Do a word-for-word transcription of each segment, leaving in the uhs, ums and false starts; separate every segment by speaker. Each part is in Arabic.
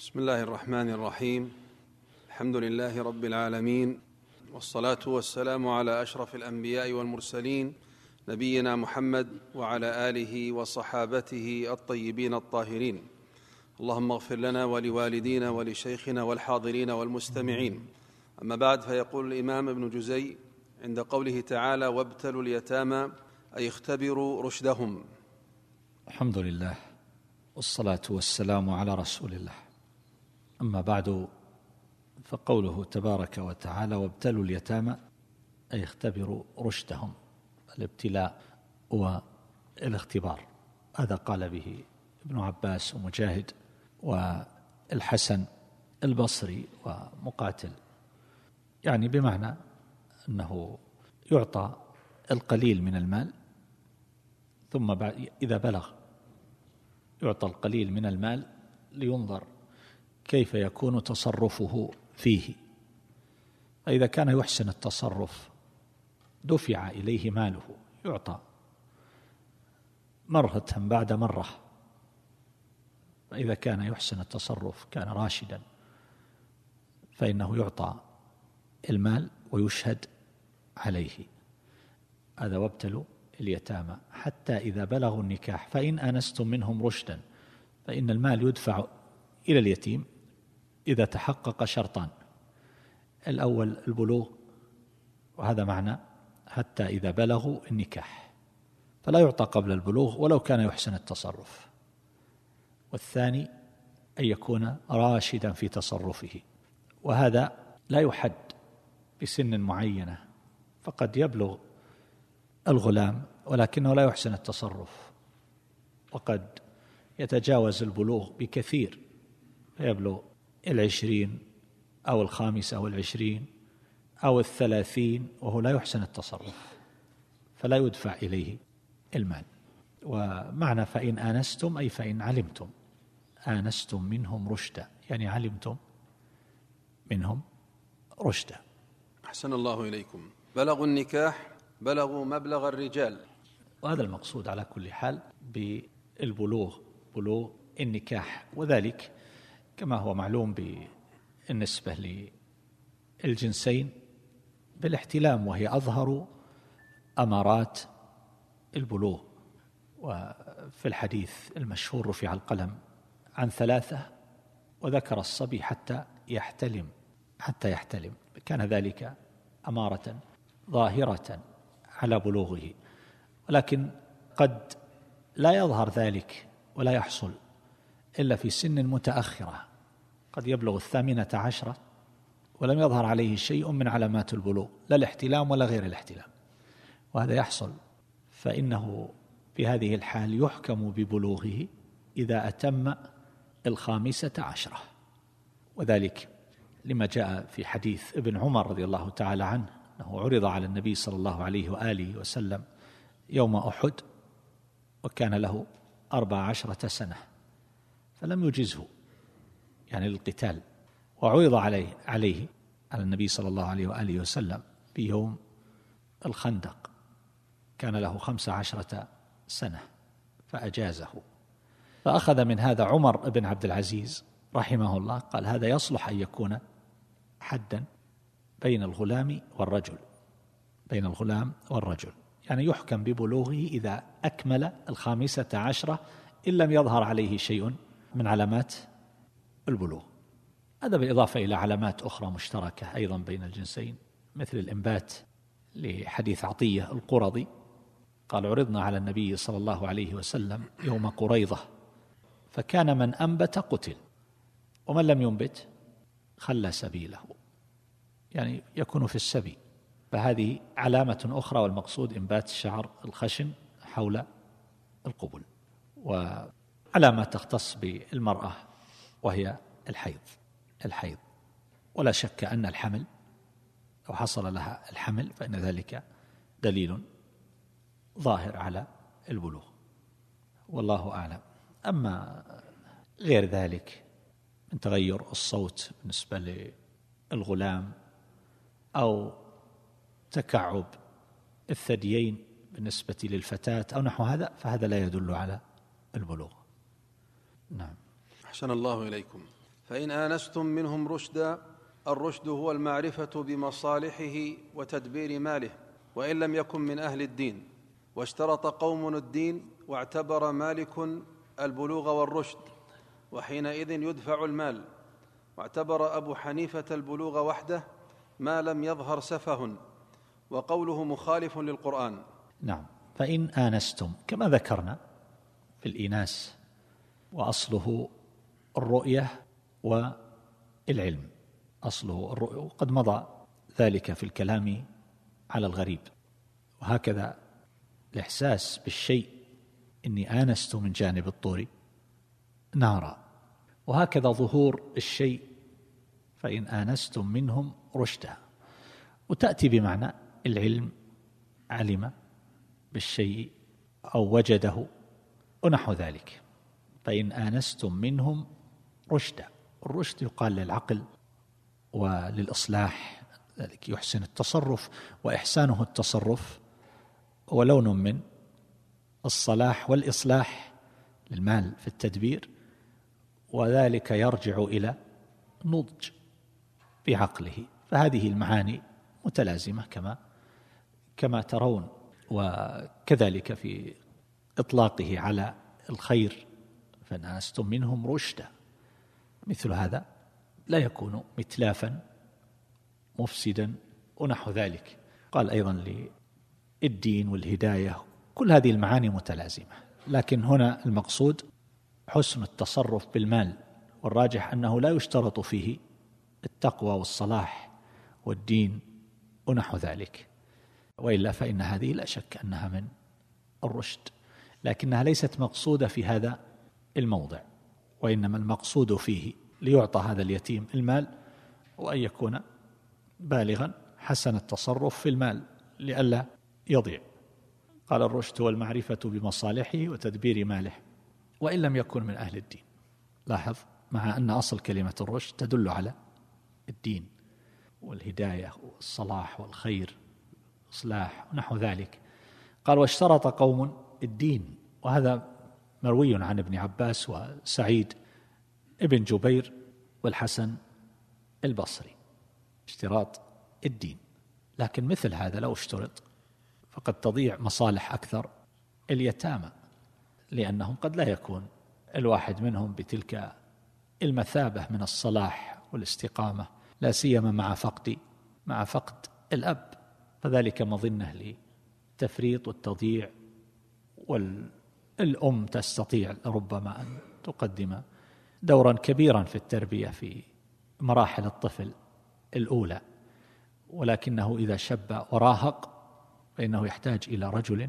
Speaker 1: بسم الله الرحمن الرحيم. الحمد لله رب العالمين، والصلاة والسلام على أشرف الأنبياء والمرسلين نبينا محمد وعلى آله وصحابته الطيبين الطاهرين. اللهم اغفر لنا ولوالدينا ولشيخنا والحاضرين والمستمعين. أما بعد، فيقول الإمام ابن جزي عند قوله تعالى: وابتلوا اليتامى، أي اختبروا رشدهم.
Speaker 2: الحمد لله والصلاة والسلام على رسول الله. أما بعد، فقوله تبارك وتعالى: وابتلوا اليتامى، أي اختبروا رشدهم. الابتلاء والاختبار، هذا قال به ابن عباس ومجاهد والحسن البصري ومقاتل، يعني بمعنى أنه يعطى القليل من المال، ثم بعد إذا بلغ يعطى القليل من المال لينظر كيف يكون تصرفه فيه. فإذا كان يحسن التصرف دفع إليه ماله، يعطى مرة بعد مرة. فإذا كان يحسن التصرف، كان راشدا، فإنه يعطى المال ويشهد عليه. هذا وابتلوا اليتامى حتى إذا بلغوا النكاح، فإن آنستم منهم رشدا، فإن المال يدفع إلى اليتيم إذا تحقق شرطان: الأول البلوغ، وهذا معنى حتى إذا بلغوا النكاح، فلا يعطى قبل البلوغ ولو كان يحسن التصرف. والثاني أن يكون راشدا في تصرفه، وهذا لا يحد بسن معينة، فقد يبلغ الغلام ولكنه لا يحسن التصرف، وقد يتجاوز البلوغ بكثير، فيبلغ العشرين أو الخامسة أو العشرين أو الثلاثين وهو لا يحسن التصرف، فلا يدفع إليه المال. ومعنى فإن آنستم أي فإن علمتم، آنستم منهم رشدا، يعني علمتم منهم رشدا.
Speaker 1: أحسن الله إليكم. بلغوا النكاح، بلغوا مبلغ الرجال،
Speaker 2: وهذا المقصود على كل حال بالبلوغ، بلوغ النكاح، وذلك كما هو معلوم بالنسبة للجنسين بالاحتلام، وهي أظهر أمارات البلوغ. وفي الحديث المشهور: رفع القلم عن ثلاثة وذكر الصبي حتى يحتلم، حتى يحتلم. كان ذلك أمارة ظاهرة على بلوغه، ولكن قد لا يظهر ذلك ولا يحصل إلا في سن متأخرة، قد يبلغ الثامنة عشرة ولم يظهر عليه شيء من علامات البلوغ، لا الاحتلام ولا غير الاحتلام، وهذا يحصل، فإنه في هذه الحال يحكم ببلوغه إذا أتم الخامسة عشرة. وذلك لما جاء في حديث ابن عمر رضي الله تعالى عنه أنه عرض على النبي صلى الله عليه وآله وسلم يوم أحد وكان له أربع عشرة سنة، فلم يجزه يعني للقتال، وعرض عليه عليه على النبي صلى الله عليه وآله وسلم في يوم الخندق، كان له خمس عشرة سنة فأجازه. فأخذ من هذا عمر بن عبد العزيز رحمه الله، قال: هذا يصلح أن يكون حدا بين الغلام والرجل، بين الغلام والرجل، يعني يحكم ببلوغه إذا أكمل الخامسة عشرة إن لم يظهر عليه شيء من علامات البلوغ. هذا بالإضافة إلى علامات أخرى مشتركة أيضا بين الجنسين، مثل الإنبات لحديث عطية القرظي قال: عرضنا على النبي صلى الله عليه وسلم يوم قريظة، فكان من أنبت قتل، ومن لم ينبت خلى سبيله، يعني يكون في السبي. فهذه علامة أخرى، والمقصود إنبات الشعر الخشن حول القبل. وعلامة تختص بالمرأة وهي الحيض، الحيض ولا شك أن الحمل لو حصل لها الحمل فإن ذلك دليل ظاهر على البلوغ، والله أعلم. أما غير ذلك من تغير الصوت بالنسبة للغلام أو تكعب الثديين بالنسبة للفتاة أو نحو هذا، فهذا لا يدل على البلوغ. نعم.
Speaker 1: أحسن الله إليكم. فإن آنستم منهم رشدا، الرشد هو المعرفة بمصالحه وتدبير ماله، وإن لم يكن من أهل الدين. واشترط قوم الدين، واعتبر مالك البلوغ والرشد، وحينئذ يدفع المال. واعتبر أبو حنيفة البلوغ وحده ما لم يظهر سفه، وقوله مخالف للقرآن.
Speaker 2: نعم. فإن آنستم كما ذكرنا في الإيناس، وأصله الرؤية والعلم، أصله الرؤية، وقد مضى ذلك في الكلام على الغريب. وهكذا الإحساس بالشيء، إني آنست من جانب الطور نارا. وهكذا ظهور الشيء، فإن آنستم منهم رشدا، وتأتي بمعنى العلم، علم بالشيء أو وجده ونحو ذلك. فإن آنستم منهم رشدا، الرشد يقال للعقل وللإصلاح، ذلك يحسن التصرف، وإحسانه التصرف هو لون من الصلاح والإصلاح للمال في التدبير، وذلك يرجع إلى نضج بعقله. فهذه المعاني متلازمة كما كما ترون. وكذلك في إطلاقه على الخير، فإن آنستم منهم رشدا، مثل هذا لا يكون متلافا مفسدا ونحو ذلك. قال أيضا للدين والهداية، كل هذه المعاني متلازمة، لكن هنا المقصود حسن التصرف بالمال، والراجح أنه لا يشترط فيه التقوى والصلاح والدين ونحو ذلك، وإلا فإن هذه لا شك أنها من الرشد، لكنها ليست مقصودة في هذا الموضع، وإنما المقصود فيه ليعطى هذا اليتيم المال، وأن يكون بالغا حسن التصرف في المال لئلا يضيع. قال الرشد هو المعرفة بمصالحه وتدبير ماله، وإن لم يكن من أهل الدين. لاحظ، مع أن أصل كلمة الرشد تدل على الدين والهداية والصلاح والخير والإصلاح ونحو ذلك. قال واشترط قوم الدين، وهذا مروي عن ابن عباس وسعيد ابن جبير والحسن البصري، اشتراط الدين. لكن مثل هذا لو اشترط فقد تضيع مصالح أكثر اليتامى، لأنهم قد لا يكون الواحد منهم بتلك المثابة من الصلاح والاستقامة، لا سيما مع فقد مع فقد الأب، فذلك مظنة للتفريط والتضييع. والأم تستطيع ربما أن تقدم دورا كبيرا في التربية في مراحل الطفل الأولى، ولكنه إذا شب وراهق فإنه يحتاج إلى رجل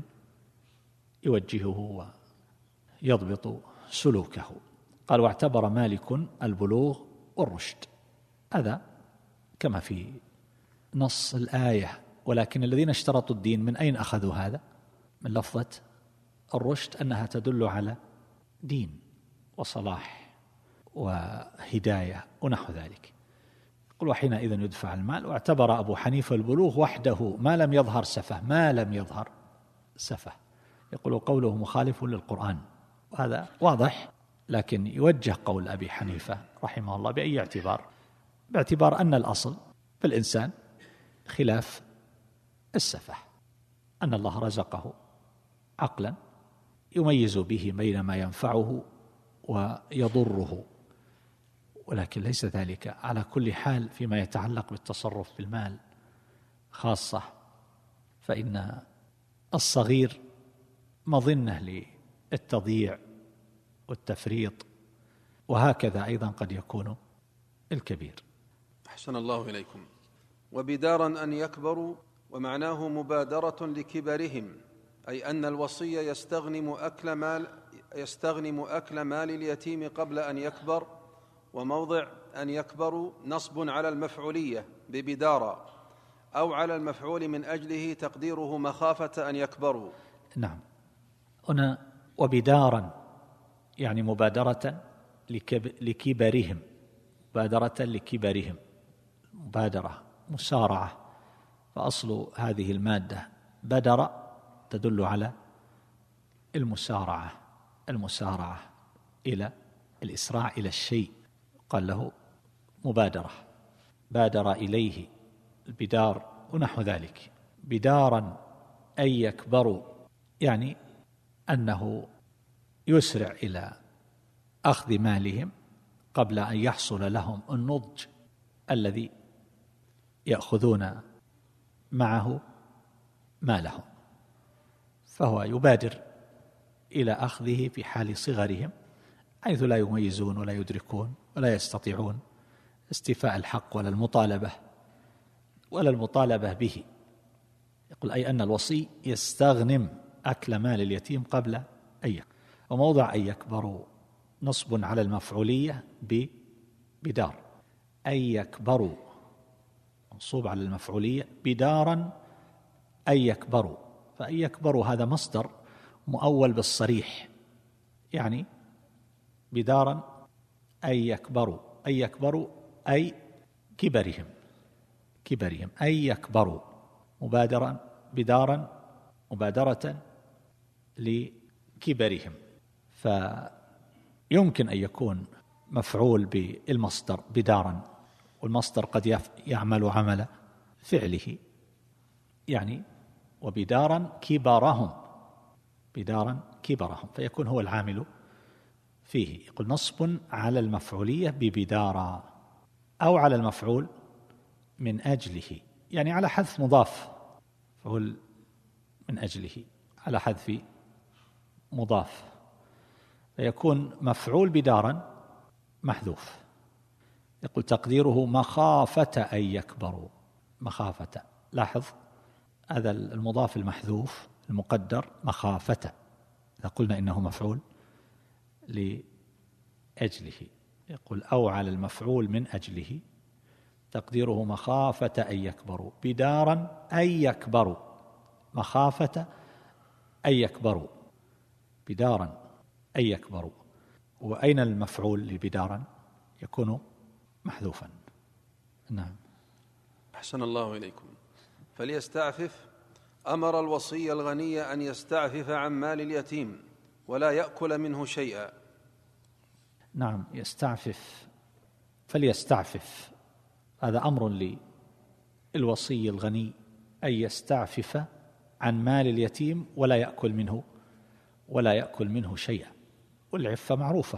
Speaker 2: يوجهه ويضبط سلوكه. قال واعتبر مالك البلوغ والرشد، هذا كما في نص الآية. ولكن الذين اشترطوا الدين من أين أخذوا هذا؟ من لفظة الرشد، أنها تدل على دين وصلاح وهداية ونحو ذلك. قل وحينئذ يدفع المال. واعتبر أبو حنيفة البلوغ وحده ما لم يظهر سفه، ما لم يظهر سفه، يقول قوله مخالف للقرآن، وهذا واضح، لكن يوجه قول أبي حنيفة رحمه الله بأي اعتبار؟ باعتبار أن الأصل في الإنسان خلاف السفه، أن الله رزقه عقلا يميز به بين ما ينفعه ويضره، ولكن ليس ذلك على كل حال فيما يتعلق بالتصرف بالمال خاصة، فإن الصغير مظنة للتضييع والتفريط، وهكذا أيضا قد يكون الكبير.
Speaker 1: أحسن الله إليكم. وبدارا أن يكبروا، ومعناه مبادرة لكبرهم، أي أن الوصي يستغنم أكل مال يستغنم أكل مال اليتيم قبل أن يكبر. وموضع أن يكبروا نصب على المفعولية ببدارا، أو على المفعول من أجله تقديره مخافة أن يكبروا.
Speaker 2: نعم، هنا وبدارا يعني مبادرة لكبرهم، مبادرة لكبرهم، مبادرة مسارعة. فأصل هذه المادة بدر تدل على المسارعة، المسارعة إلى الإسراع إلى الشيء. قال له مبادرة، بادر إليه البدار ونحو ذلك. بدارا أي يكبروا، يعني أنه يسرع إلى أخذ مالهم قبل أن يحصل لهم النضج الذي يأخذون معه مالهم، فهو يبادر إلى أخذه في حال صغرهم حيث لا يميزون ولا يدركون ولا يستطيعون استيفاء الحق ولا المطالبة ولا المطالبة به. يقول أي أن الوصي يستغنم أكل مال اليتيم قبل أن يكبر. وموضع أن يكبروا نصب على المفعولية بدار، أن يكبروا منصوب على المفعولية بدارا أن يكبروا، فأن يكبروا هذا مصدر مؤول بالصريح، يعني بدارا أن يكبروا، أن يكبروا أي كبرهم كبرهم أن يكبروا، مبادرا بدارا مبادرة لكبرهم. فيمكن أن يكون مفعول بالمصدر بدارا، والمصدر قد يعمل عمل فعله، يعني وبدارا كبرهم، بدارا كبرهم، فيكون هو العامل فيه. يقول نصب على المفعولية ببدارا أو على المفعول من أجله، يعني على حذف مضاف، فعل من أجله على حذف مضاف، فيكون مفعول بدارا محذوف. يقول تقديره مخافة أن يكبروا، مخافة، لاحظ هذا المضاف المحذوف المقدر مخافة، إذا قلنا إنه مفعول لأجله. يقول أو على المفعول من أجله، تقديره مخافة أن يكبروا بدارا أن يكبروا، مخافة أن يكبروا بدارا أن يكبروا. وأين المفعول لبدارا؟ يكون محذوفا. نعم.
Speaker 1: أحسن الله إليكم. فليستعفف أمر الوصي الغني أن يستعفف عن مال اليتيم ولا يأكل منه شيئا.
Speaker 2: نعم، يستعفف، فليستعفف، هذا أمر للوصي الغني أن يستعفف عن مال اليتيم ولا يأكل منه ولا يأكل منه شيئا. والعفة معروفة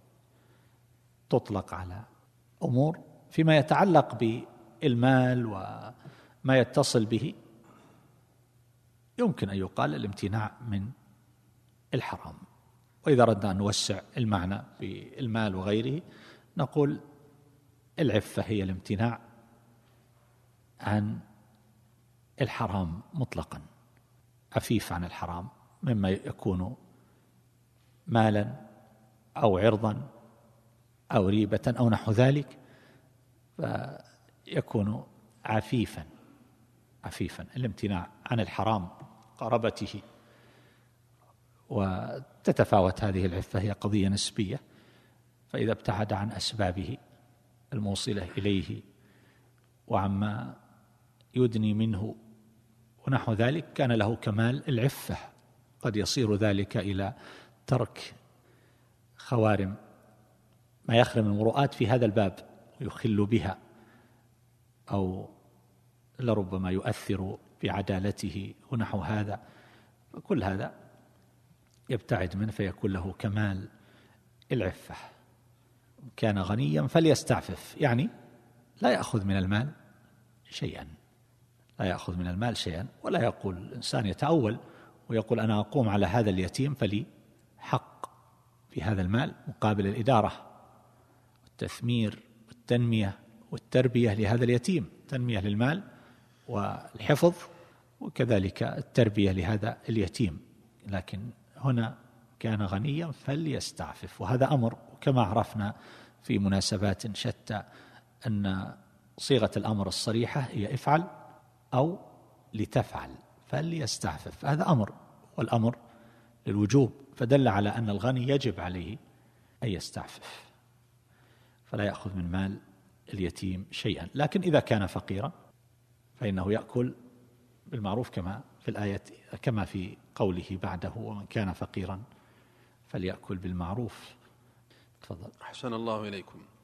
Speaker 2: تطلق على أمور فيما يتعلق بالمال وما يتصل به، يمكن أن يقال الامتناع من الحرام. وإذا ردنا أن نوسع المعنى بالمال وغيره نقول العفة هي الامتناع عن الحرام مطلقا، عفيف عن الحرام مما يكون مالا أو عرضا أو ريبة أو نحو ذلك، فيكون عفيفا عفيفا الامتناع عن الحرام قربته. وتتفاوت هذه العفة، هي قضية نسبية، فإذا ابتعد عن أسبابه الموصلة إليه وعما يدني منه ونحو ذلك كان له كمال العفة. قد يصير ذلك إلى ترك خوارم ما يخرم المروءات في هذا الباب ويخل بها، أو لربما يؤثر بعدالته ونحو هذا، كل هذا يبتعد منه فيكون له كمال العفة. كان غنيا فليستعفف، يعني لا يأخذ من المال شيئا، لا يأخذ من المال شيئا. ولا يقول الإنسان يتأول ويقول أنا أقوم على هذا اليتيم فلي حق في هذا المال مقابل الإدارة والتثمير والتنمية والتربية لهذا اليتيم، تنمية للمال والحفظ وكذلك التربية لهذا اليتيم. لكن هنا كان غنيا فليستعفف، وهذا أمر كما عرفنا في مناسبات شتى أن صيغة الأمر الصريحة هي افعل أو لتفعل، فليستعفف هذا أمر، والأمر للوجوب، فدل على أن الغني يجب عليه أن يستعفف فلا يأخذ من مال اليتيم شيئا. لكن إذا كان فقيرا فإنه يأكل بالمعروف كما في الآية، كما في قوله بعده ومن كان فقيرا فليأكل بالمعروف. تفضل.
Speaker 1: أحسن الله إليكم.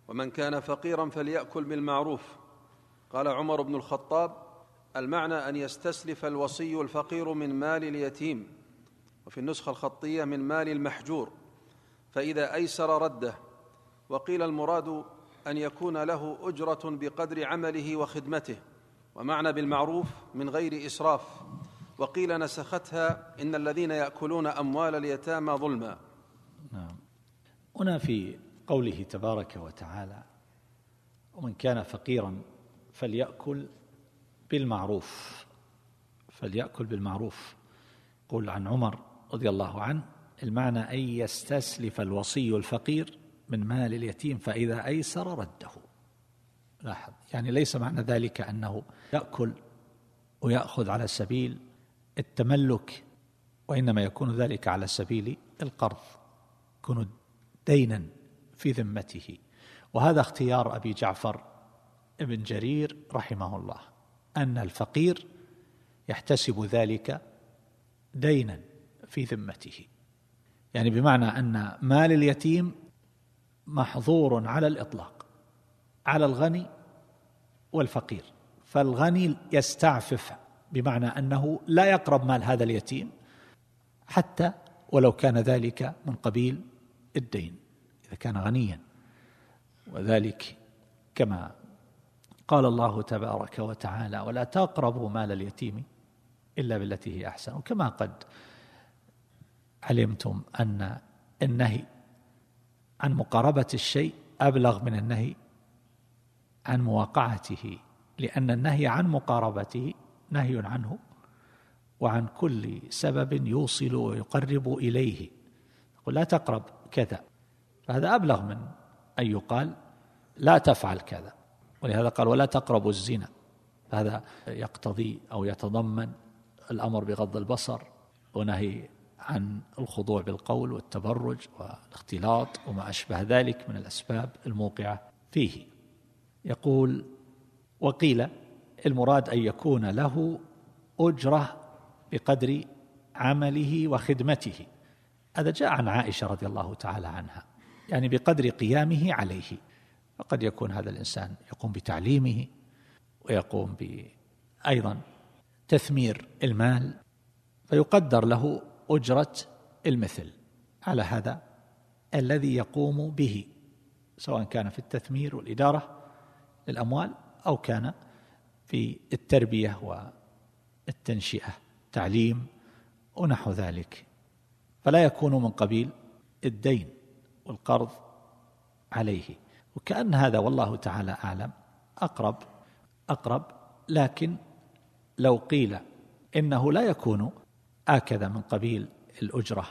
Speaker 1: ومن كان فقيرا فليأكل بالمعروف. قال عمر بن الخطاب: المعنى أن يستسلف الوصي الفقير من مال اليتيم، وفي النسخة الخطية من مال المحجور، فإذا أيسر رده. وقيل المراد أن يكون له أجرة بقدر عمله وخدمته، ومعنى بالمعروف من غير إسراف. وقيل نسختها: إن الذين يأكلون أموال اليتامى ظلما.
Speaker 2: نعم. هنا في قوله تبارك وتعالى: ومن كان فقيرا فليأكل بالمعروف، فليأكل بالمعروف. قل عن عمر رضي الله عنه: المعنى أن يستسلف الوصي الفقير من مال اليتيم فإذا أيسر رده. لاحظ، يعني ليس معنى ذلك أنه يأكل ويأخذ على سبيل التملك، وإنما يكون ذلك على سبيل القرض، يكون دينا في ذمته. وهذا اختيار أبي جعفر ابن جرير رحمه الله، أن الفقير يحتسب ذلك دينا في ذمته، يعني بمعنى أن مال اليتيم محظور على الإطلاق على الغني والفقير، فالغني يستعفف بمعنى أنه لا يقرب مال هذا اليتيم حتى ولو كان ذلك من قبيل الدين إذا كان غنيا. وذلك كما قال الله تبارك وتعالى: ولا تقربوا مال اليتيم إلا بالتي هي أحسن. وكما قد علمتم أن النهي عن مقاربة الشيء أبلغ من النهي عن مواقعته، لأن النهي عن مقاربته نهي عنه وعن كل سبب يوصل ويقرب إليه. يقول لا تقرب كذا، فهذا أبلغ من أن يقال لا تفعل كذا. ولهذا قال: ولا تقربوا الزنا، فهذا يقتضي أو يتضمن الأمر بغض البصر ونهي عن الخضوع بالقول والتبرج والاختلاط وما أشبه ذلك من الأسباب الموقعة فيه. يقول: وقيل المراد أن يكون له أجرة بقدر عمله وخدمته. هذا جاء عن عائشة رضي الله تعالى عنها، يعني بقدر قيامه عليه. فقد يكون هذا الإنسان يقوم بتعليمه ويقوم أيضا تثمير المال، فيقدر له أجرة المثل على هذا الذي يقوم به، سواء كان في التثمير والإدارة للأموال أو كان في التربية والتنشئة، تعليم ونحو ذلك، فلا يكون من قبيل الدين والقرض عليه. وكأن هذا والله تعالى أعلم أقرب أقرب لكن لو قيل إنه لا يكون آكذا من قبيل الأجرة،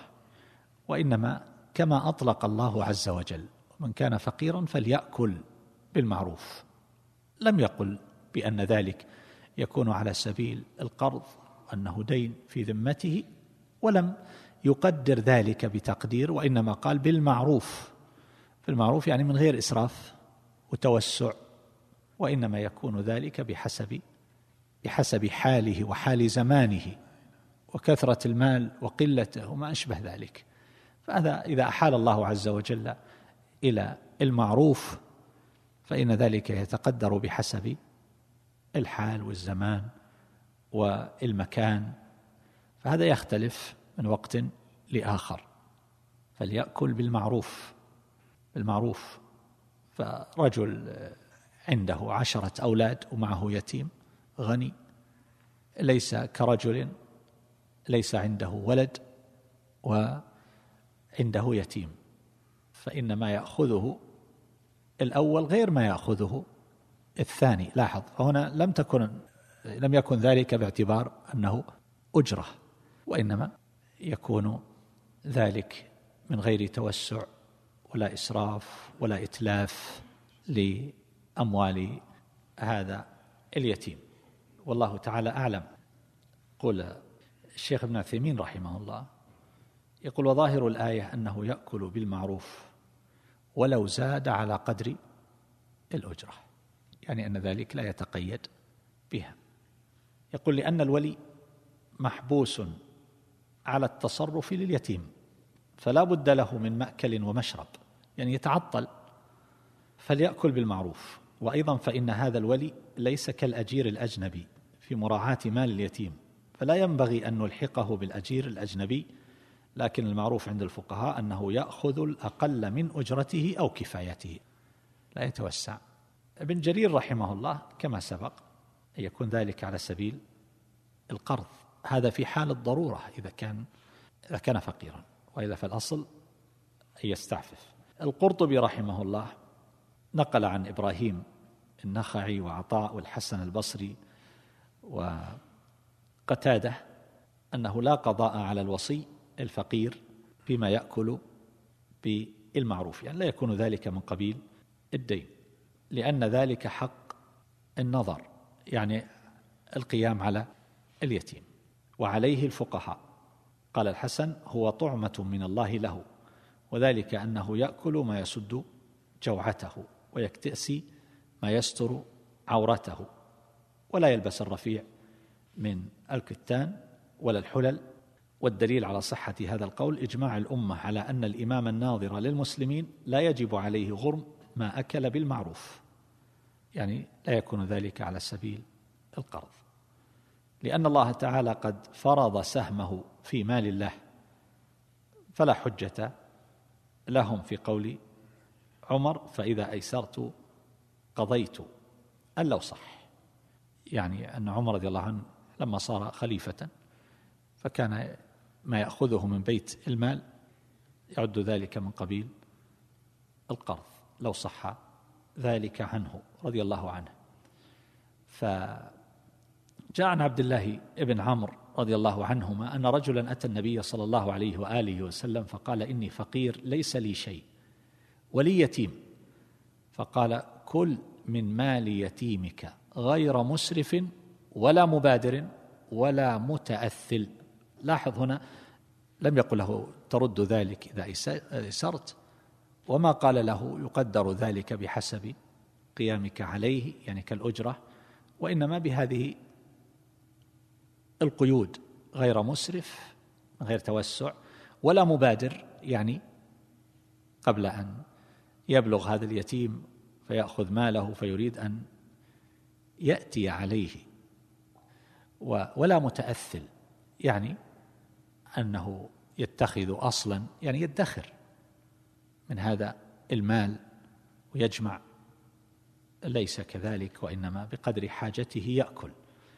Speaker 2: وإنما كما أطلق الله عز وجل: ومن كان فقيرا فليأكل بالمعروف، لم يقل بأن ذلك يكون على سبيل القرض أنه دين في ذمته، ولم يقدر ذلك بتقدير، وإنما قال بالمعروف. بالمعروف يعني من غير إسراف وتوسع، وإنما يكون ذلك بحسب بحسب حاله وحال زمانه وكثرة المال وقلته وما أشبه ذلك. فهذا إذا أحال الله عز وجل إلى المعروف فإن ذلك يتقدر بحسب الحال والزمان والمكان، فهذا يختلف من وقت لآخر. فليأكل بالمعروف بالمعروف فرجل عنده عشرة أولاد ومعه يتيم غني، ليس كرجل ليس عنده ولد وعنده يتيم، فإن ما يأخذه الأول غير ما يأخذه الثاني. لاحظ، فهنا لم تكن لم يكن ذلك باعتبار أنه أجرة، وإنما يكون ذلك من غير توسع ولا إسراف ولا إتلاف لأموال هذا اليتيم، والله تعالى أعلم. قل الشيخ ابن عثيمين رحمه الله يقول: وظاهر الآية أنه يأكل بالمعروف ولو زاد على قدر الأجرة، يعني أن ذلك لا يتقيد بها. يقول: لأن الولي محبوس على التصرف لليتيم، فلا بد له من مأكل ومشرب، يعني يتعطل، فليأكل بالمعروف. وأيضا فإن هذا الولي ليس كالأجير الأجنبي في مراعاة مال اليتيم، فلا ينبغي أن نلحقه بالأجير الأجنبي، لكن المعروف عند الفقهاء أنه يأخذ الأقل من أجرته أو كفايته، لا يتوسع. ابن جرير رحمه الله كما سبق أن يكون ذلك على سبيل القرض، هذا في حال الضرورة إذا كان إذا كان فقيرا، وإذا فالأصل أن يستعفف. القرطبي رحمه الله نقل عن إبراهيم النخعي وعطاء والحسن البصري وقتادة أنه لا قضاء على الوصي الفقير فيما يأكل بالمعروف، يعني لا يكون ذلك من قبيل الدين، لأن ذلك حق النظر، يعني القيام على اليتيم. وعليه الفقهاء قال الحسن هو طعمة من الله له، وذلك أنه يأكل ما يسد جوعته ويكتسي ما يستر عورته، ولا يلبس الرفيع من الكتان ولا الحلل. والدليل على صحة هذا القول إجماع الأمة على أن الإمام الناظر للمسلمين لا يجب عليه غرم ما أكل بالمعروف، يعني لا يكون ذلك على سبيل القرض، لأن الله تعالى قد فرض سهمه في مال الله، فلا حجة لهم في قول عمر فإذا أيسرت قضيت، أن لو صح، يعني أن عمر رضي الله عنه لما صار خليفة فكان ما يأخذه من بيت المال يعد ذلك من قبيل القرض لو صح ذلك عنه رضي الله عنه. فجاء عن عبد الله ابن عمرو رضي الله عنهما أن رجلا أتى النبي صلى الله عليه وآله وسلم فقال إني فقير ليس لي شيء ولي يتيم، فقال كل من مال يتيمك غير مسرف ولا مبادر ولا متأثل. لاحظ هنا لم يقل له ترد ذلك إذا أيسرت، وما قال له يقدر ذلك بحسب قيامك عليه يعني كالأجرة، وإنما بهذه القيود غير مسرف غير توسع ولا مبادر، يعني قبل أن يبلغ هذا اليتيم فيأخذ ماله فيريد أن يأتي عليه، ولا متأثل يعني أنه يتخذ أصلا يعني يدخر من هذا المال ويجمع، ليس كذلك، وإنما بقدر حاجته يأكل.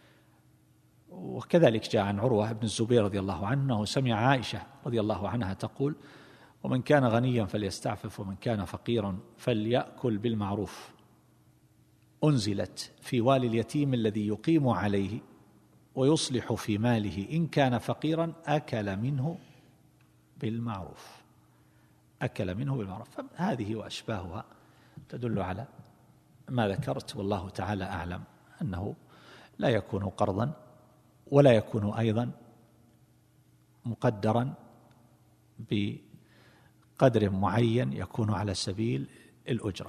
Speaker 2: وكذلك جاء عن عروة بن الزبير رضي الله عنه سمع عائشة رضي الله عنها تقول ومن كان غنيا فليستعفف ومن كان فقيرا فليأكل بالمعروف، أنزلت في والي اليتيم الذي يقيم عليه ويصلح في ماله إن كان فقيرا أكل منه بالمعروف، أكل منه بالمعروف. هذه وأشباهها تدل على ما ذكرت، والله تعالى أعلم أنه لا يكون قرضا ولا يكون أيضا مقدرا بقدر معين يكون على سبيل الأجرة،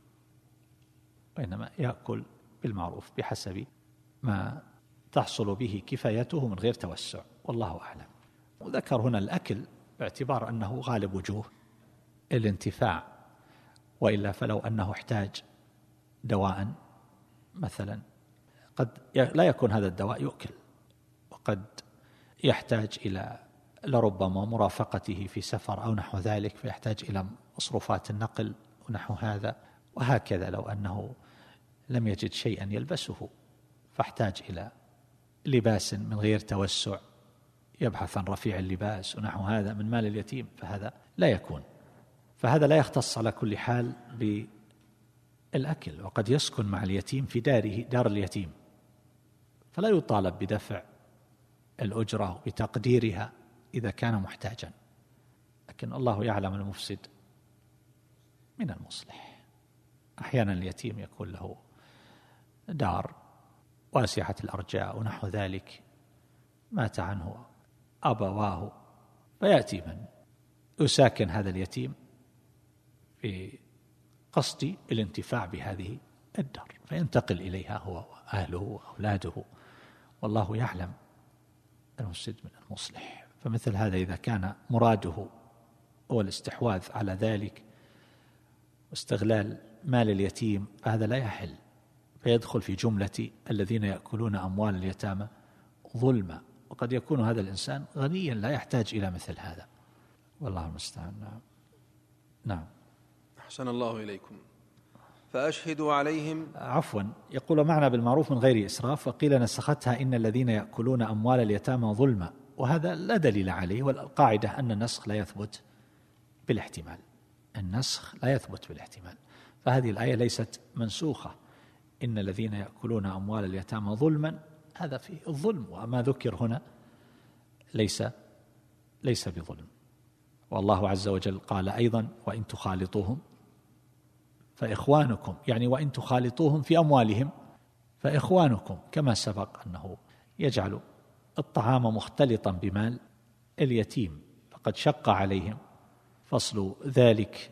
Speaker 2: وإنما يأكل بالمعروف بحسب ما تحصل به كفايته من غير توسع، والله أعلم. وذكر هنا الأكل باعتبار أنه غالب وجوه الانتفاع، وإلا فلو أنه احتاج دواء مثلا قد لا يكون هذا الدواء يؤكل، وقد يحتاج إلى لربما مرافقته في سفر أو نحو ذلك فيحتاج إلى مصروفات النقل ونحو هذا، وهكذا لو أنه لم يجد شيئا يلبسه فاحتاج إلى لباس من غير توسع يبحث عن رفيع اللباس ونحو هذا من مال اليتيم، فهذا لا يكون، فهذا لا يختص على كل حال بالأكل. وقد يسكن مع اليتيم في داره دار اليتيم فلا يطالب بدفع الأجرة بتقديرها إذا كان محتاجا، لكن الله يعلم المفسد من المصلح. أحيانا اليتيم يكون له دار واسعة الأرجاء ونحو ذلك مات عنه أبواه، فيأتي من يساكن هذا اليتيم في قصد الانتفاع بهذه الدار فينتقل إليها هو وأهله وأولاده، والله يعلم المفسد من المصلح. فمثل هذا إذا كان مراده هو الاستحواذ على ذلك واستغلال مال اليتيم هذا لا يحل، فيدخل في جملة الذين يأكلون أموال اليتامى ظلما، وقد يكون هذا الإنسان غنيا لا يحتاج إلى مثل هذا، والله المستعان. نعم. نعم.
Speaker 1: أحسن الله إليكم. فأشهدوا عليهم.
Speaker 2: عفوا، يقول معنا بالمعروف من غير إسراف، وقيل نسختها إن الذين يأكلون أموال اليتامى ظلما، وهذا لا دليل عليه، والقاعدة أن النسخ لا يثبت بالاحتمال، النسخ لا يثبت بالاحتمال، فهذه الآية ليست منسوخة. إن الذين يأكلون أموال اليتامى ظلما، هذا فيه الظلم، وما ذكر هنا ليس ليس بظلم. والله عز وجل قال أيضا وإن تخالطوهم فإخوانكم، يعني وإن تخالطوهم في أموالهم فإخوانكم، كما سبق أنه يجعل الطعام مختلطا بمال اليتيم، فقد شق عليهم فصل ذلك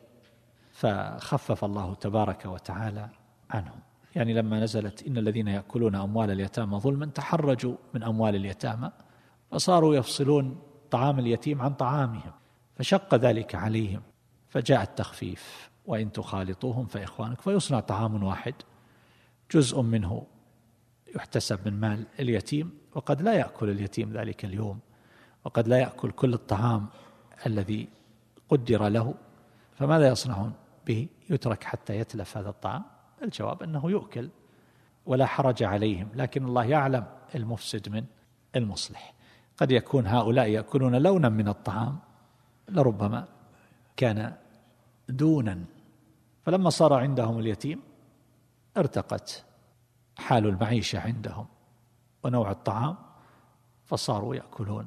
Speaker 2: فخفف الله تبارك وتعالى عنهم. يعني لما نزلت إن الذين يأكلون أموال اليتامى ظلما تحرجوا من أموال اليتامى فصاروا يفصلون طعام اليتيم عن طعامهم، فشق ذلك عليهم، فجاء التخفيف وإن تخالطوهم فإخوانك، فيصنع طعام واحد جزء منه يحتسب من مال اليتيم، وقد لا يأكل اليتيم ذلك اليوم، وقد لا يأكل كل الطعام الذي قدر له، فماذا يصنعون به؟ يترك حتى يتلف هذا الطعام؟ الجواب أنه يؤكل ولا حرج عليهم، لكن الله يعلم المفسد من المصلح. قد يكون هؤلاء يأكلون لونا من الطعام لربما كان دونا، فلما صار عندهم اليتيم ارتقت حال المعيشة عندهم ونوع الطعام، فصاروا يأكلون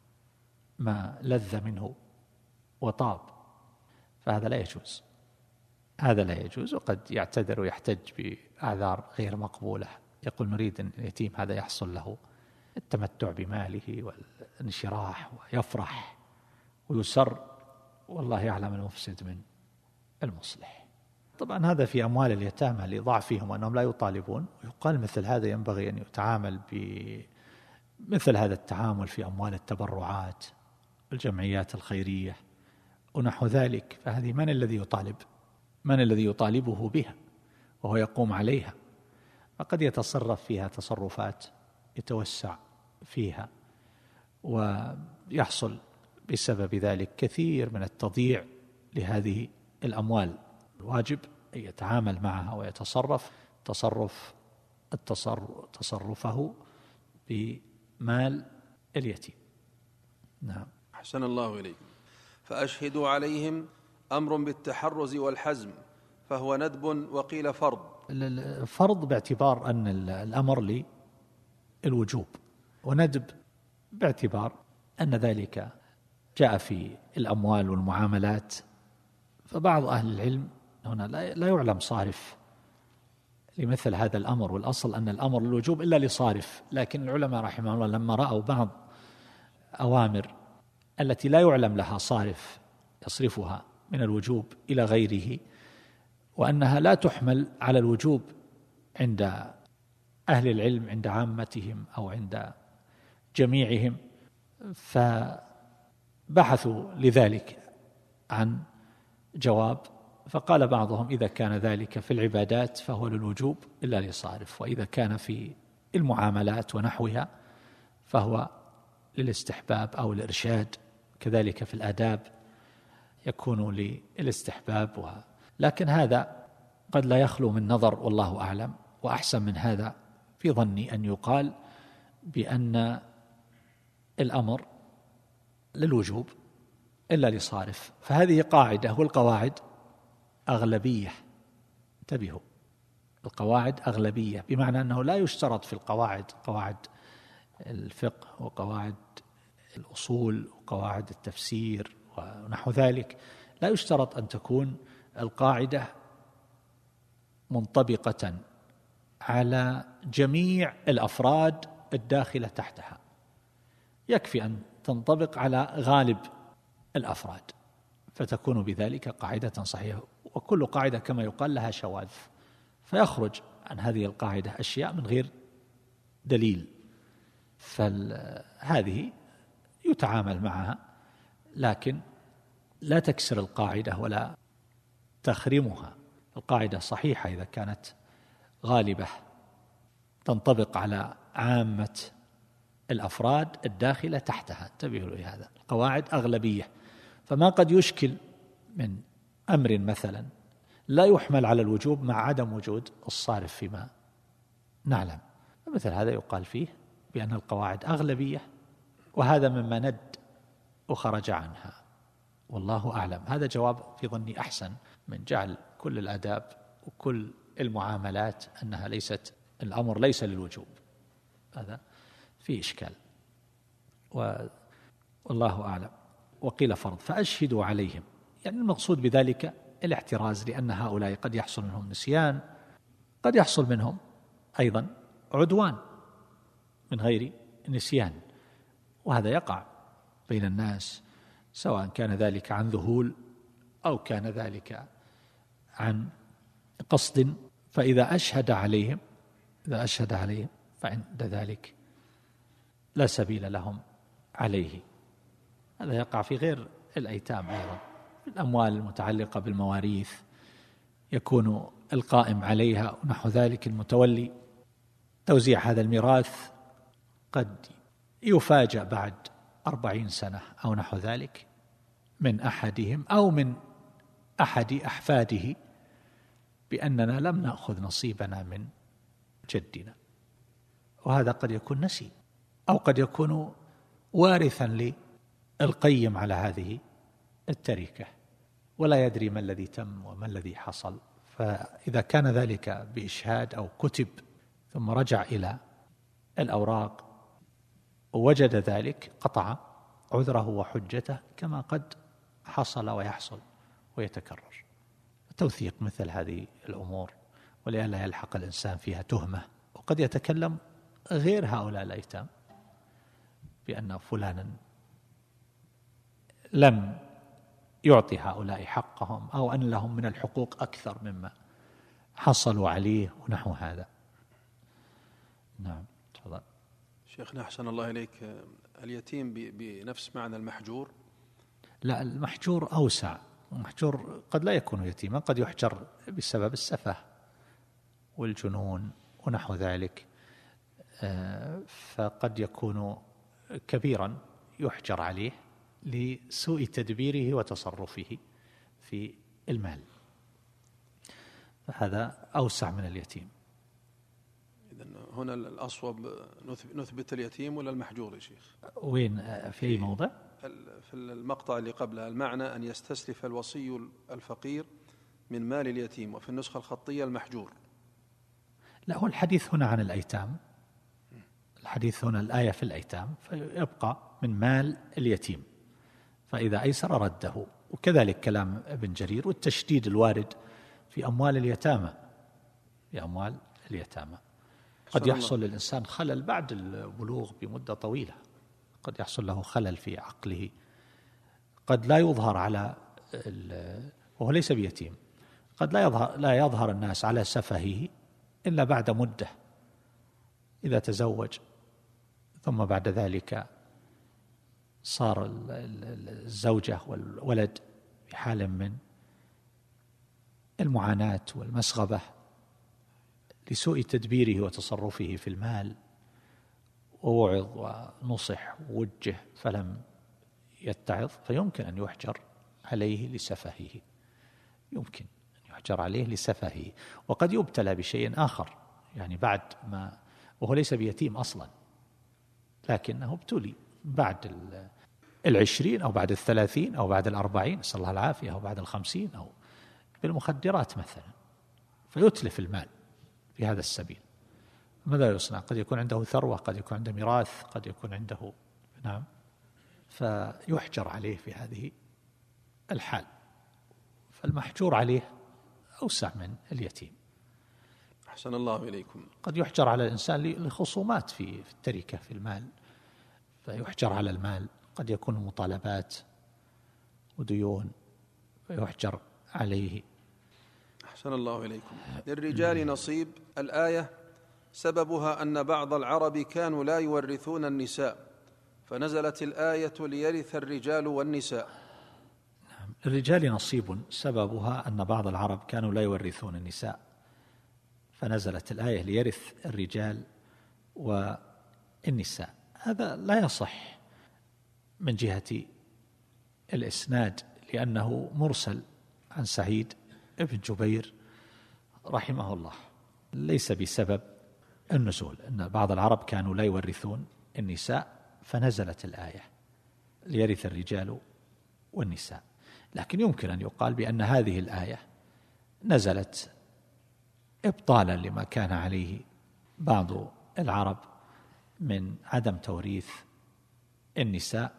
Speaker 2: ما لذ منه وطاب، فهذا لا يجوز، هذا لا يجوز. وقد يعتذر ويحتج بأعذار غير مقبولة، يقول نريد أن اليتيم هذا يحصل له التمتع بماله والانشراح ويفرح ويسر، والله يعلم المفسد من المصلح. طبعا هذا في أموال اليتامى لضعفهم وأنهم لا يطالبون، ويقال مثل هذا ينبغي أن يتعامل بمثل هذا التعامل في أموال التبرعات والجمعيات الخيرية ونحو ذلك، فهذه من الذي يطالب من الذي يطالبه بها وهو يقوم عليها؟ فقد يتصرف فيها تصرفات يتوسع فيها، ويحصل بسبب ذلك كثير من التضييع لهذه الأموال. الواجب أن يتعامل معها ويتصرف تصرف التصرف تصرفه بمال اليتيم. نعم.
Speaker 1: أحسن الله إليكم. فأشهدوا عليهم أمر بالتحرز والحزم، فهو ندب وقيل فرض.
Speaker 2: فرض باعتبار أن الأمر للوجوب، وندب باعتبار أن ذلك جاء في الأموال والمعاملات. فبعض أهل العلم هنا لا يعلم صارف لمثل هذا الأمر، والأصل أن الأمر للوجوب إلا لصارف، لكن العلماء رحمه الله لما رأوا بعض أوامر التي لا يعلم لها صارف يصرفها من الوجوب إلى غيره، وأنها لا تحمل على الوجوب عند أهل العلم عند عامتهم أو عند جميعهم، فبحثوا لذلك عن جواب، فقال بعضهم إذا كان ذلك في العبادات فهو للوجوب إلا لصارف، وإذا كان في المعاملات ونحوها فهو للاستحباب أو الإرشاد، كذلك في الآداب يكون للاستحباب و... لكن هذا قد لا يخلو من نظر والله أعلم، وأحسن من هذا في ظني أن يقال بأن الأمر للوجوب إلا لصارف، فهذه قاعدة، والقواعد أغلبية، انتبهوا، القواعد أغلبية، بمعنى أنه لا يشترط في القواعد، قواعد الفقه وقواعد الأصول وقواعد التفسير ونحو ذلك، لا يشترط أن تكون القاعدة منطبقة على جميع الأفراد الداخلة تحتها، يكفي أن تنطبق على غالب الأفراد فتكون بذلك قاعدة صحيحة. وكل قاعدة كما يقال لها شواذ، فيخرج عن هذه القاعدة أشياء من غير دليل، فهذه يتعامل معها، لكن لا تكسر القاعدة ولا تخرمها. القاعدة صحيحة إذا كانت غالبة تنطبق على عامة الأفراد الداخلة تحتها. انتبهوا لهذا، القواعد أغلبية، فما قد يشكل من أمر مثلا لا يحمل على الوجوب مع عدم وجود الصارف فيما نعلم، مثل هذا يقال فيه بأن القواعد أغلبية، وهذا مما ند وخرج عنها، والله أعلم. هذا جواب في ظني أحسن من جعل كل الآداب وكل المعاملات أنها ليست، الأمر ليس للوجوب، هذا فيه إشكال، والله أعلم. وقيل فرض فأشهدوا عليهم، يعني المقصود بذلك الاحتراز، لأن هؤلاء قد يحصل منهم نسيان، قد يحصل منهم أيضا عدوان من غير نسيان، وهذا يقع بين الناس، سواء كان ذلك عن ذهول أو كان ذلك عن قصد. فإذا أشهد عليهم إذا أشهد عليهم فعند ذلك لا سبيل لهم عليه. هذا يقع في غير الأيتام أيضا، في الأموال المتعلقة بالمواريث يكون القائم عليها ونحو ذلك المتولي توزيع هذا الميراث قد يفاجأ بعد أربعين سنة أو نحو ذلك من أحدهم أو من أحد أحفاده بأننا لم نأخذ نصيبنا من جدنا، وهذا قد يكون نسي، أو قد يكون وارثا للقيم على هذه التركة ولا يدري ما الذي تم وما الذي حصل. فإذا كان ذلك بإشهاد أو كتب ثم رجع إلى الأوراق ووجد ذلك قطع عذره وحجته، كما قد حصل ويحصل ويتكرر. توثيق مثل هذه الأمور ولئلا يلحق الإنسان فيها تهمة، وقد يتكلم غير هؤلاء الأيتام بأن فلانا لم يعطي هؤلاء حقهم، أو أن لهم من الحقوق أكثر مما حصلوا عليه ونحو هذا. نعم تفضل.
Speaker 1: شيخنا أحسن الله إليك، اليتيم بنفس معنى المحجور؟
Speaker 2: لا، المحجور أوسع. المحجور قد لا يكون يتيما، قد يحجر بسبب السفه والجنون ونحو ذلك، فقد يكون كبيرا يحجر عليه لسوء تدبيره وتصرفه في المال، فهذا أوسع من اليتيم.
Speaker 1: إذن هنا الأصوب نثبت اليتيم ولا المحجور يا شيخ؟
Speaker 2: وين في أي موضع؟
Speaker 1: في المقطع اللي قبلها، المعنى أن يستسلف الوصي الفقير من مال اليتيم، وفي النسخة الخطية المحجور.
Speaker 2: لا، هو الحديث هنا عن الأيتام، الحديث هنا الآية في الأيتام، فيبقى من مال اليتيم، فإذا أيسر رده. وكذلك كلام ابن جرير، والتشديد الوارد في أموال اليتامى، في أموال اليتامى قد يحصل للإنسان خلل بعد البلوغ بمدة طويلة، قد يحصل له خلل في عقله، قد لا يظهر على، وهو ليس بيتيم، قد لا يظهر لا يظهر الناس على سفهه إلا بعد مدة، إذا تزوج ثم بعد ذلك صار الزوجة والولد في حال من المعاناة والمسغبة لسوء تدبيره وتصرفه في المال، ووعظ ونصح ووجه فلم يتعظ، فيمكن أن يحجر عليه لسفهه، يمكن أن يحجر عليه لسفهه. وقد يبتلى بشيء آخر، يعني بعد ما، وهو ليس بيتيم أصلا، لكنه ابتلي بعد العشرين أو بعد الثلاثين أو بعد الأربعين، نسأل الله العافية، أو بعد الخمسين، أو بالمخدرات مثلا، فيتلف المال في هذا السبيل. ماذا يصنع؟ قد يكون عنده ثروة، قد يكون عنده ميراث، قد يكون عنده، نعم، فيحجر عليه في هذه الحال. فالمحجور عليه أوسع من اليتيم.
Speaker 1: أحسن الله إليكم.
Speaker 2: قد يحجر على الإنسان لخصومات في التركة في المال، فيحجر على المال، قد يكون مطالبات وديون فيحجر عليه.
Speaker 1: أحسن الله إليكم. للرجال نصيب، الآية سببها أن بعض العرب كانوا لا يورثون النساء، فنزلت الآية ليرث الرجال والنساء.
Speaker 2: نعم. الرجال نصيب سببها أن بعض العرب كانوا لا يورثون النساء، فنزلت الآية ليرث الرجال والنساء. هذا لا يصح من جهة الإسناد لأنه مرسل عن سعيد ابن جبير رحمه الله، ليس بسبب النزول. أن بعض العرب كانوا لا يورثون النساء فنزلت الآية ليرث الرجال والنساء. لكن يمكن أن يقال بأن هذه الآية نزلت إبطالا لما كان عليه بعض العرب من عدم توريث النساء،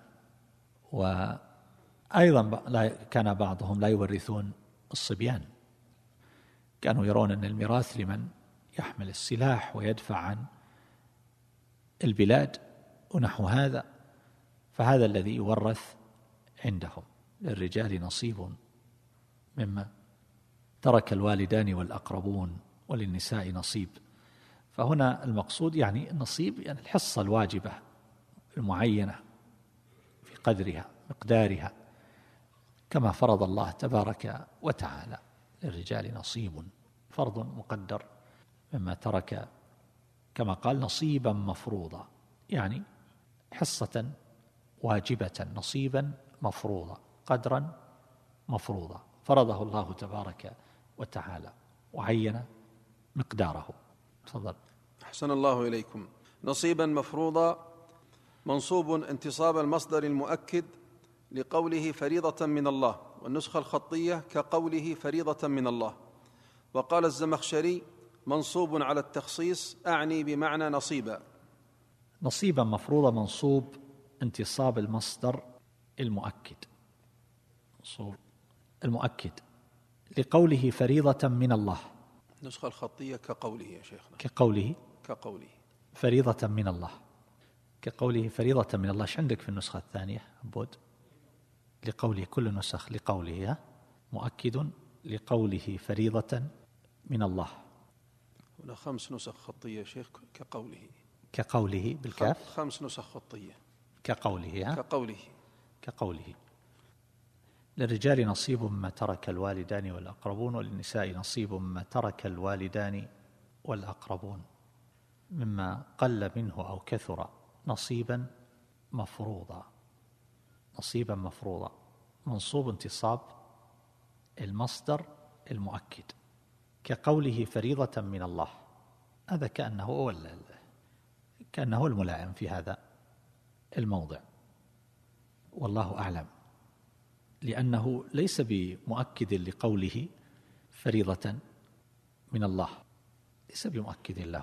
Speaker 2: وأيضا كان بعضهم لا يورثون الصبيان، كانوا يرون أن الميراث لمن يحمل السلاح ويدفع عن البلاد ونحو هذا، فهذا الذي يورث عندهم. للرجال نصيب مما ترك الوالدان والأقربون وللنساء نصيب. فهنا المقصود يعني النصيب يعني الحصة الواجبة المعينة في قدرها مقدارها كما فرض الله تبارك وتعالى. للرجال نصيب فرض مقدر مما ترك، كما قال نصيبا مفروضا، يعني حصة واجبة نصيبا مفروضا قدرا مفروضا فرضه الله تبارك وتعالى وعين مقداره. تفضل.
Speaker 1: أحسن الله إليكم. نصيبا مفروضا منصوب انتصاب المصدر المؤكد لقوله فريضة من الله، والنسخة الخطية كقوله فريضة من الله. وقال الزمخشري منصوب على التخصيص أعني بمعنى نصيبا.
Speaker 2: نصيبا مفروضا منصوب انتصاب المصدر المؤكد، منصوب المؤكد لقوله فريضة من الله.
Speaker 1: النسخة الخطية كقوله يا شيخنا،
Speaker 2: كقوله
Speaker 1: كقوله
Speaker 2: فريضة من الله، كقوله فريضة من الله. ايش عندك في النسخة الثانية بود؟ لقوله، كل النسخ لقوله مؤكد لقوله فريضة من الله.
Speaker 1: هنا خمس نسخ خطية يا شيخ كقوله،
Speaker 2: كقوله بالكاف،
Speaker 1: خمس نسخ خطية
Speaker 2: كقوله
Speaker 1: كقوله
Speaker 2: كقوله. للرجال نصيب مما ترك الوالدان والأقربون، وللنساء نصيب مما ترك الوالدان والأقربون مما قل منه أو كثر نصيبا مفروضا. نصيبا مفروضا منصوب انتصاب المصدر المؤكد كقوله فريضة من الله. هذا كأنه هو كأنه الملائم في هذا الموضع، والله أعلم، لأنه ليس بمؤكد لقوله فريضة من الله، ليس بمؤكد له،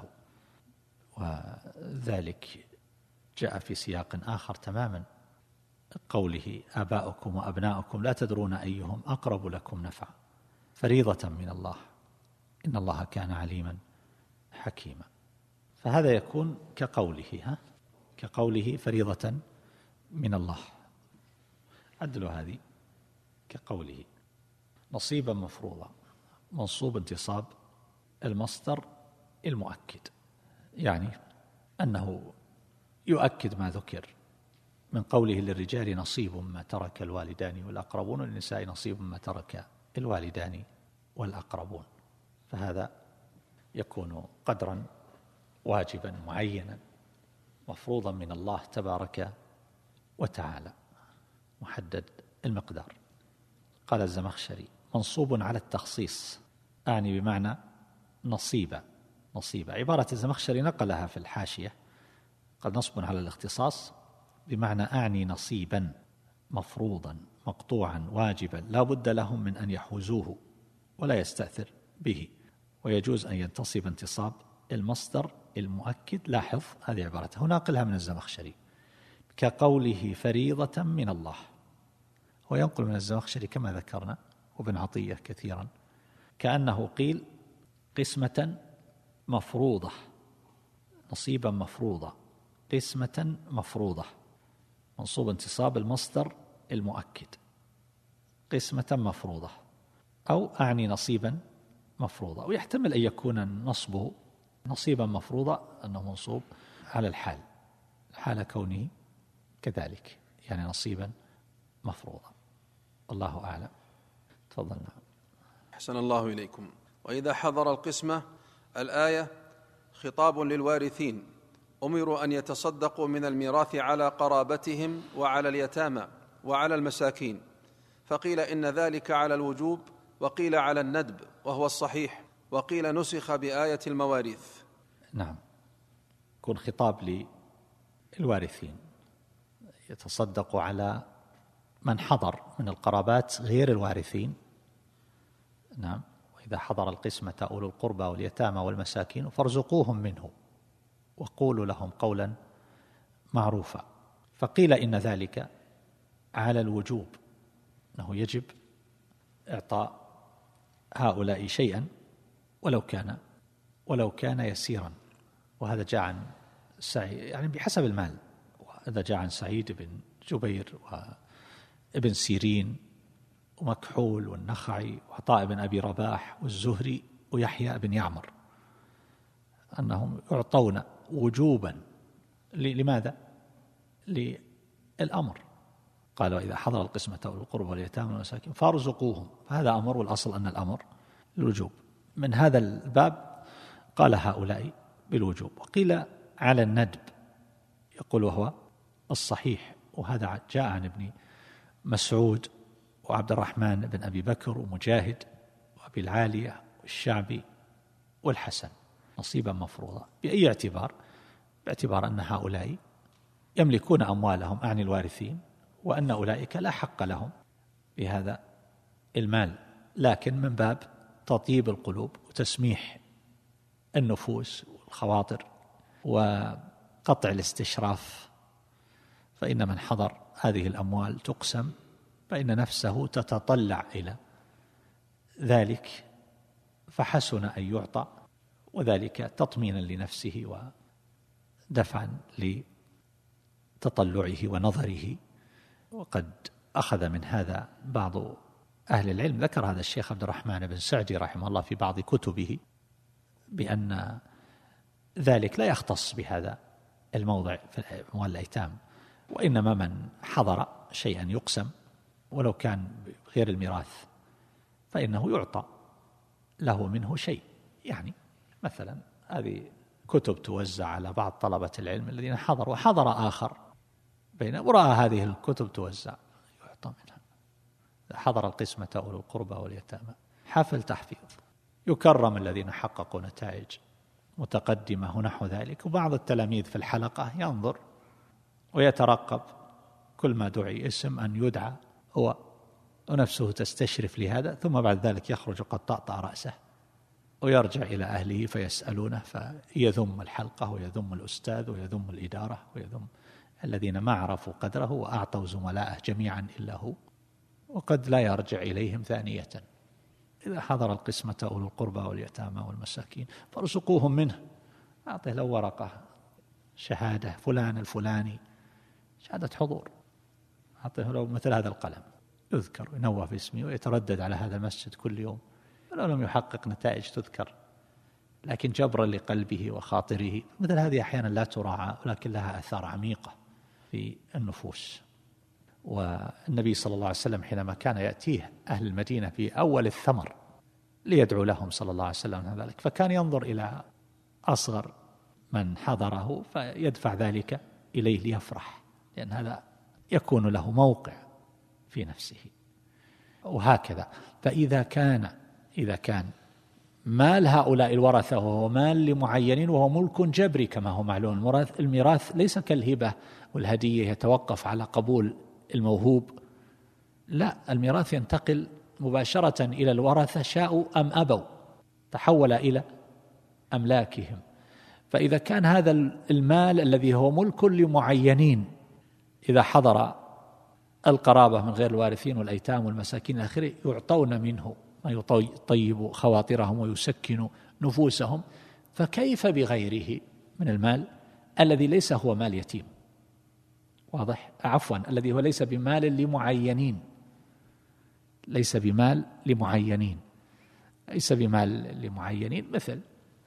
Speaker 2: وذلك جاء في سياق آخر تماما، قوله آباؤكم وأبناؤكم لا تدرون أيهم أقرب لكم نفعا فريضة من الله إن الله كان عليما حكيما. فهذا يكون كقوله ها كقوله فريضة من الله. عدلوا هذه كقوله. نصيبا مفروضا منصوب انتصاب المصدر المؤكد، يعني أنه يؤكد ما ذكر من قوله للرجال نصيب ما ترك الوالدان والأقربون، وللنساء نصيب ما ترك الوالدان والأقربون. فهذا يكون قدرا واجبا معينا مفروضا من الله تبارك وتعالى محدد المقدار. قال الزمخشري منصوب على التخصيص أعني بمعنى نصيبا. نصيبا عبارة الزمخشري نقلها في الحاشية، قال نصب على الاختصاص بمعنى أعني نصيبا مفروضا مقطوعا واجبا لا بد لهم من أن يحوزوه ولا يستأثر به، ويجوز أن ينتصب انتصاب المصدر المؤكد. لاحظ هذه عبارته هنا نقلها من الزمخشري كقوله فريضة من الله، وينقل من الزمخشري كما ذكرنا وابن عطية كثيرا كأنه قيل قسمة مفروضة، نصيبا مفروضة، قسمة مفروضة، منصوب انتصاب المصدر المؤكد، قسمة مفروضة، أو أعني نصيبا مفروضة. ويحتمل أن يكون نصبه نصيبا مفروضة أنه منصوب على الحال، حال كونه كذلك، يعني نصيبا مفروضا. الله أعلم. تفضلنا.
Speaker 1: أحسن الله إليكم. وإذا حضر القسمة، الآية خطاب للوارثين، أمروا أن يتصدقوا من الميراث على قرابتهم وعلى اليتامى وعلى المساكين، فقيل إن ذلك على الوجوب، وقيل على الندب وهو الصحيح، وقيل نسخ بآية المواريث.
Speaker 2: نعم، يكون خطاب للوارثين، يتصدق على من حضر من القرابات غير الوارثين. نعم. وإذا حضر القسمة أولو القربى واليتامى والمساكين فارزقوهم منه وقولوا لهم قولا معروفا. فقيل إن ذلك على الوجوب، أنه يجب إعطاء هؤلاء شيئا ولو كان ولو كان يسيرا. وهذا جاء عن سعيد، يعني بحسب المال. وهذا جاء عن سعيد بن جبير وابن سيرين ومكحول والنخعي وعطاء بن أبي رباح والزهري ويحيى بن يعمر، أنهم يعطون وجوبا. لماذا؟ للأمر. قالوا إذا حضر القسمة أولو القربى واليتامى والمساكين فارزقوهم، فهذا أمر، والأصل أن الأمر الوجوب. من هذا الباب قال هؤلاء بالوجوب. وقيل على الندب، يقول وهو الصحيح. وهذا جاء عن ابن مسعود وعبد الرحمن بن أبي بكر ومجاهد وأبي العالية والشعبي والحسن، نصيبا مفروضا. بأي اعتبار؟ باعتبار أن هؤلاء يملكون أموالهم، أعني الوارثين، وأن أولئك لا حق لهم بهذا المال، لكن من باب تطيب القلوب وتسميح النفوس والخواطر وقطع الاستشراف. فإن من حضر هذه الأموال تقسم فإن نفسه تتطلع إلى ذلك، فحسن أن يعطى، وذلك تطمينا لنفسه ودفعا لتطلعه ونظره. وقد أخذ من هذا بعض أهل العلم، ذكر هذا الشيخ عبد الرحمن بن سعدي رحمه الله في بعض كتبه، بأن ذلك لا يختص بهذا الموضع في أموال الأيتام، وإنما من حضر شيئا يقسم ولو كان غير الميراث فإنه يعطى له منه شيء. يعني مثلا هذه كتب توزع على بعض طلبة العلم الذين حضروا، وحضر آخر بين ورأى هذه الكتب توزع، يعطى منها. حضر القسمة أولو القربى واليتامى، حفل تحفيظ، يكرم الذين حققوا نتائج متقدمة ونحو ذلك. وبعض التلاميذ في الحلقة ينظر ويترقب كل ما دعي اسم أن يدعى هو، ونفسه تستشرف لهذا، ثم بعد ذلك يخرج قد طأطأ رأسه ويرجع إلى أهله فيسألونه، فيذم الحلقة ويذم الأستاذ ويذم الإدارة ويذم الذين ما عرفوا قدره وأعطوا زملائه جميعا إلا هو، وقد لا يرجع إليهم ثانية. إذا حضر القسمة أولو القربى واليتامى والمساكين فارزقوهم منه، أعطيه له ورقة شهادة فلان الفلاني، شهادة حضور، أعطيه له مثل هذا القلم يذكر وينوه باسمه ويتردد على هذا المسجد كل يوم، ولو لم يحقق نتائج تذكر، لكن جبرا لقلبه وخاطره. مثل هذه أحيانا لا تراعى، ولكن لها آثار عميقة في النفوس. والنبي صلى الله عليه وسلم حينما كان يأتيه أهل المدينة في أول الثمر ليدعو لهم صلى الله عليه وسلم عن ذلك، فكان ينظر إلى أصغر من حضره فيدفع ذلك إليه ليفرح، لأن هذا يكون له موقع في نفسه. وهكذا. فإذا كان إذا كان مال هؤلاء الورثة وهو مال لمعينين وهو ملك جبري كما هو معلوم، الميراث ليس كالهبة والهدية يتوقف على قبول الموهوب، لا، الميراث ينتقل مباشرة إلى الورثة شاءوا أم أبوا، تحول إلى أملاكهم. فإذا كان هذا المال الذي هو ملك لمعينين إذا حضر القرابة من غير الوارثين والأيتام والمساكين الآخرين يعطون منه ما يطيب خواطرهم ويسكن نفوسهم، فكيف بغيره من المال الذي ليس هو مال يتيم؟ واضح؟ عفوا، الذي هو ليس بمال لمعينين، ليس بمال لمعينين ليس بمال لمعينين مثل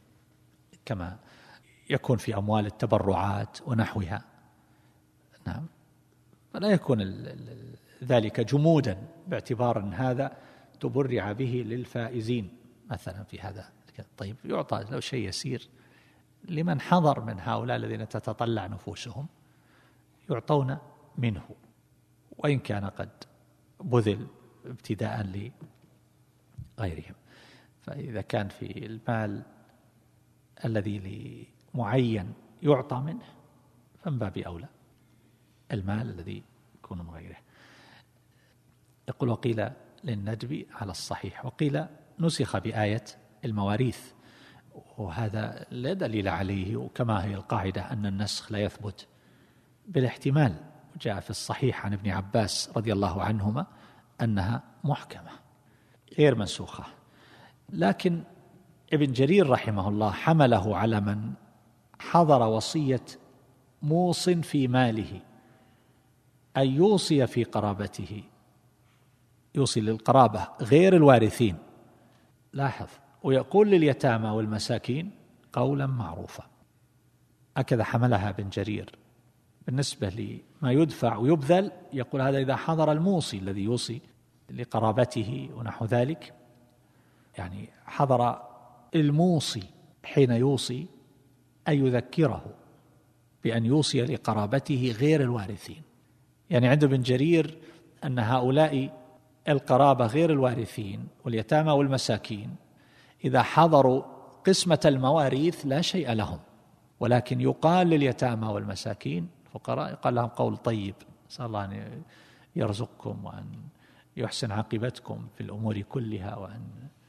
Speaker 2: كما يكون في أموال التبرعات ونحوها. نعم. فلا يكون ذلك جمودا باعتبار أن هذا تبرع به للفائزين مثلا في هذا. طيب يعطى لو شيء يسير لمن حضر من هؤلاء الذين تتطلع نفوسهم، يعطون منه وإن كان قد بذل ابتداء لغيرهم. فإذا كان في المال الذي لمعين يعطى منه فمن باب أولى المال الذي يكون من غيره. يقول وقيل للندب على الصحيح، وقيل نسخ بآية المواريث، وهذا لا دليل عليه، وكما هي القاعدة أن النسخ لا يثبت بالاحتمال. جاء في الصحيح عن ابن عباس رضي الله عنهما أنها محكمة غير منسوخة. لكن ابن جرير رحمه الله حمله على من حضر وصية موص في ماله، أن يوصي في قرابته، يوصي للقرابة غير الوارثين. لاحظ، ويقول لليتامى والمساكين قولا معروفا. هكذا حملها ابن جرير. بالنسبة لما يدفع ويبذل يقول هذا إذا حضر الموصي الذي يوصي لقرابته ونحو ذلك، يعني حضر الموصي حين يوصي أن يذكره بأن يوصي لقرابته غير الوارثين. يعني عند ابن جرير أن هؤلاء القرابة غير الوارثين واليتامى والمساكين إذا حضروا قسمة المواريث لا شيء لهم، ولكن يقال لليتامى والمساكين فقراء يقال لهم قول طيب، نسأل الله أن يرزقكم وأن يحسن عاقبتكم في الأمور كلها وأن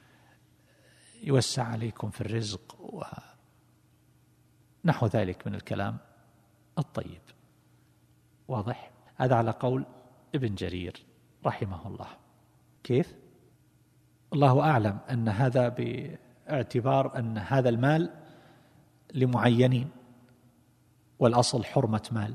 Speaker 2: يوسع عليكم في الرزق ونحو ذلك من الكلام الطيب. واضح؟ هذا على قول ابن جرير رحمه الله. كيف؟ الله أعلم أن هذا باعتبار أن هذا المال لمعينين، والأصل حرمة مال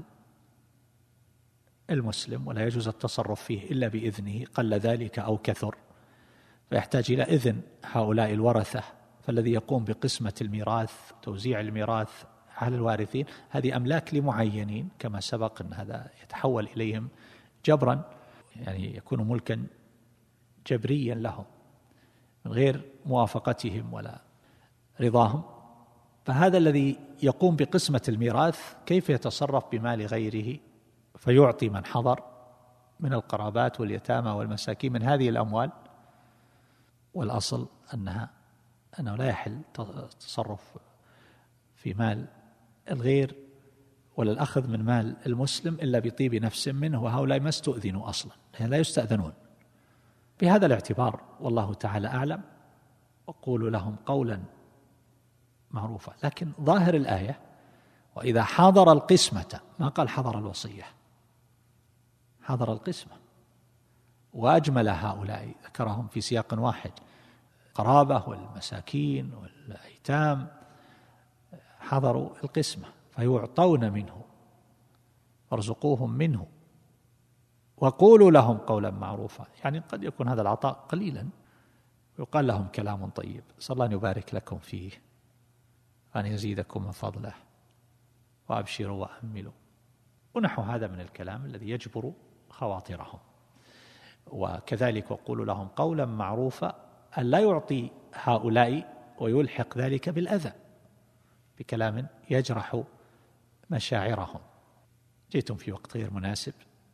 Speaker 2: المسلم ولا يجوز التصرف فيه إلا بإذنه، قل ذلك أو كثر، فيحتاج إلى إذن هؤلاء الورثة. فالذي يقوم بقسمة الميراث توزيع الميراث على الوارثين هذه أملاك لمعينين كما سبق، أن هذا يتحول إليهم جبرا، يعني يكون ملكا جبريا لهم من غير موافقتهم ولا رضاهم. فهذا الذي يقوم بقسمة الميراث كيف يتصرف بمال غيره فيعطي من حضر من القرابات واليتامى والمساكين من هذه الأموال؟ والأصل أنها أنه لا يحل التصرف في مال الغير ولا الأخذ من مال المسلم إلا بطيب نفس منه، وهؤلاء ما استؤذنوا أصلا، يعني لا يستأذنون. بهذا الاعتبار والله تعالى أعلم، وقولوا لهم قولا معروفا. لكن ظاهر الآية وإذا حضر القسمة، ما قال حضر الوصية، حضر القسمة، وأجمل هؤلاء ذكرهم في سياق واحد، قرابة والمساكين والأيتام حضروا القسمة فيعطون منه وارزقوهم منه وقولوا لهم قولا معروفا. يعني قد يكون هذا العطاء قليلا ويقال لهم كلام طيب، صلى الله أن يبارك لكم فيه وأن يزيدكم من فضله وأبشروا وأملوا ونحو هذا من الكلام الذي يجبر خواطرهم. وكذلك وقولوا لهم قولا معروفا، أن لا يعطي هؤلاء ويلحق ذلك بالأذى بكلام يجرح مشاعرهم. جئتم في وقت غير مناسب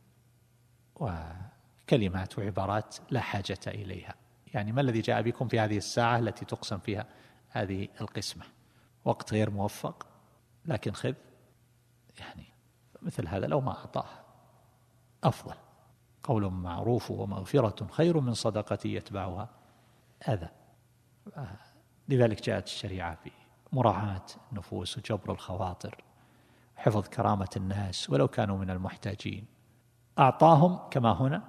Speaker 2: وكلمات وعبارات لا حاجة إليها، يعني ما الذي جاء بكم في هذه الساعة التي تقسم فيها هذه القسمة؟ وقت غير موفق لكن خذ، يعني مثل هذا لو ما أعطاه أفضل. قول معروف ومغفرة خير من صدقة يتبعها أذى. لذلك جاءت الشريعة بمراعاة النفوس وجبر الخواطر، حفظ كرامة الناس ولو كانوا من المحتاجين. أعطاهم كما هنا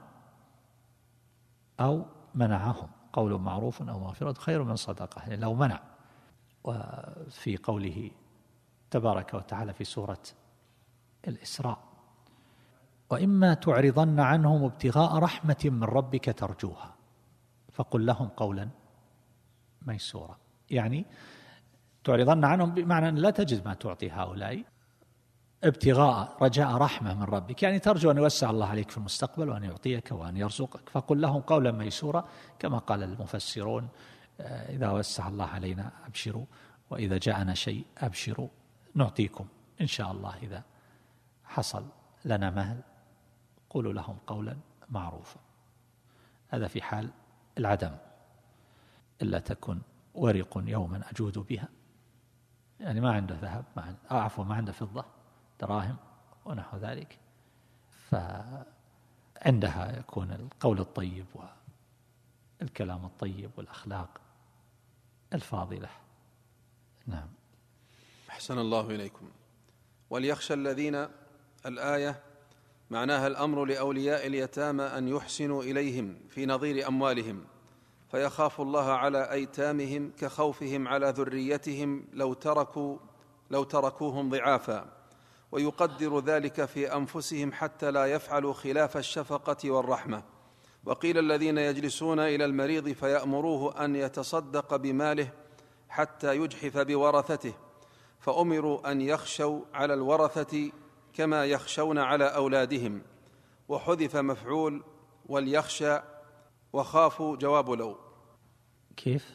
Speaker 2: أو منعهم، قول معروف أو مغفرة خير من صدقة، يعني لو منع. وفي قوله تبارك وتعالى في سورة الإسراء: وإما تعرضن عنهم ابتغاء رحمة من ربك ترجوها فقل لهم قولا ميسورا. يعني تعرضن عنهم بمعنى أن لا تجد ما تعطي هؤلاء، ابتغاء رجاء رحمة من ربك، يعني ترجو أن يوسع الله عليك في المستقبل وأن يعطيك وأن يرزقك، فقل لهم قولا ميسورا كما قال المفسرون: إذا وسع الله علينا أبشروا، وإذا جاءنا شيء أبشروا نعطيكم إن شاء الله. إذا حصل لنا مال قولوا لهم قولا معروفا. هذا في حال العدم، إلا تكن ورق يوما أجود بها، يعني ما عنده ذهب، ما عنده أو عفوا ما عنده فضة دراهم ونحو ذلك، فعندها يكون القول الطيب والكلام الطيب والأخلاق الفاضلة. نعم.
Speaker 1: أحسن الله إليكم. وليخشى الذين، الآية معناها الأمر لأولياء اليتامى أن يحسنوا إليهم في نظير أموالهم، فيخاف الله على أيتامهم كخوفهم على ذريتهم لو تركوا لو تركوهم ضعافا، ويقدر ذلك في أنفسهم حتى لا يفعلوا خلاف الشفقة والرحمة. وقيل الذين يجلسون إلى المريض فيأمروه أن يتصدق بماله حتى يجحف بورثته، فأمروا أن يخشوا على الورثة كما يخشون على أولادهم، وحذف مفعول وليخشى وخافوا جواب لو.
Speaker 2: كيف؟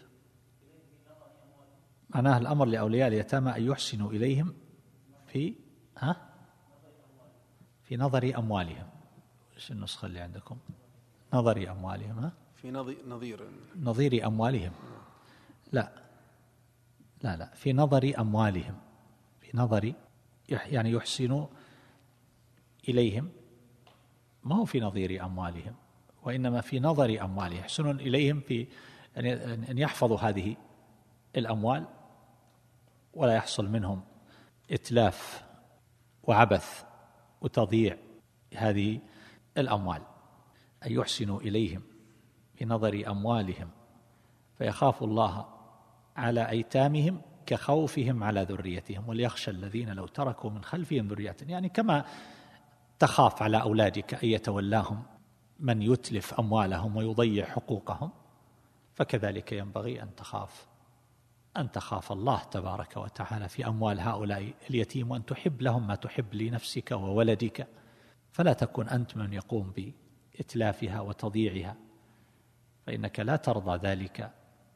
Speaker 2: معناه الأمر لأولياء اليتامى أن يحسنوا إليهم في ها في نظر أموالهم. إيش النسخة اللي عندكم؟ نظر أموالهم، ها؟
Speaker 1: في نظير
Speaker 2: نظير أموالهم. لا لا لا في نظر أموالهم، في نظر يعني يحسنوا إليهم، ما هو في نظير أموالهم، وإنما في نظر أموالهم، يحسنون إليهم في أن يحفظوا هذه الأموال ولا يحصل منهم إتلاف وعبث وتضييع هذه الأموال. أن يحسنوا إليهم بنظر أموالهم فيخاف الله على أيتامهم كخوفهم على ذريتهم، وليخشى الذين لو تركوا من خلفهم ذرية، يعني كما تخاف على أولادك أن يتولاهم من يتلف أموالهم ويضيع حقوقهم، فكذلك ينبغي أن تخاف أن تخاف الله تبارك وتعالى في أموال هؤلاء اليتيم، وأن تحب لهم ما تحب لنفسك وولدك، فلا تكن أنت من يقوم بإتلافها وتضييعها، فإنك لا ترضى ذلك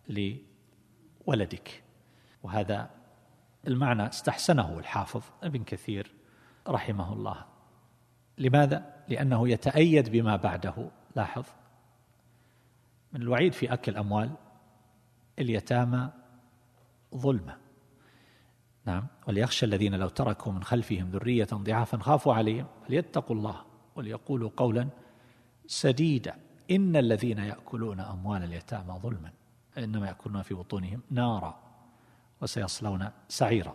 Speaker 2: لولدك. وهذا المعنى استحسنه الحافظ ابن كثير رحمه الله. لماذا؟ لأنه يتأيد بما بعده. لاحظ من الوعيد في أكل أموال اليتامى ظلمة. نعم. وليخشى الذين لو تركوا من خلفهم ذرية ضعافا خافوا عليهم فليتقوا الله وليقولوا قولا سديدا إن الذين يأكلون أموال اليتامى ظلما إنما يأكلون في بطونهم نارا وسيصلون سعيرا.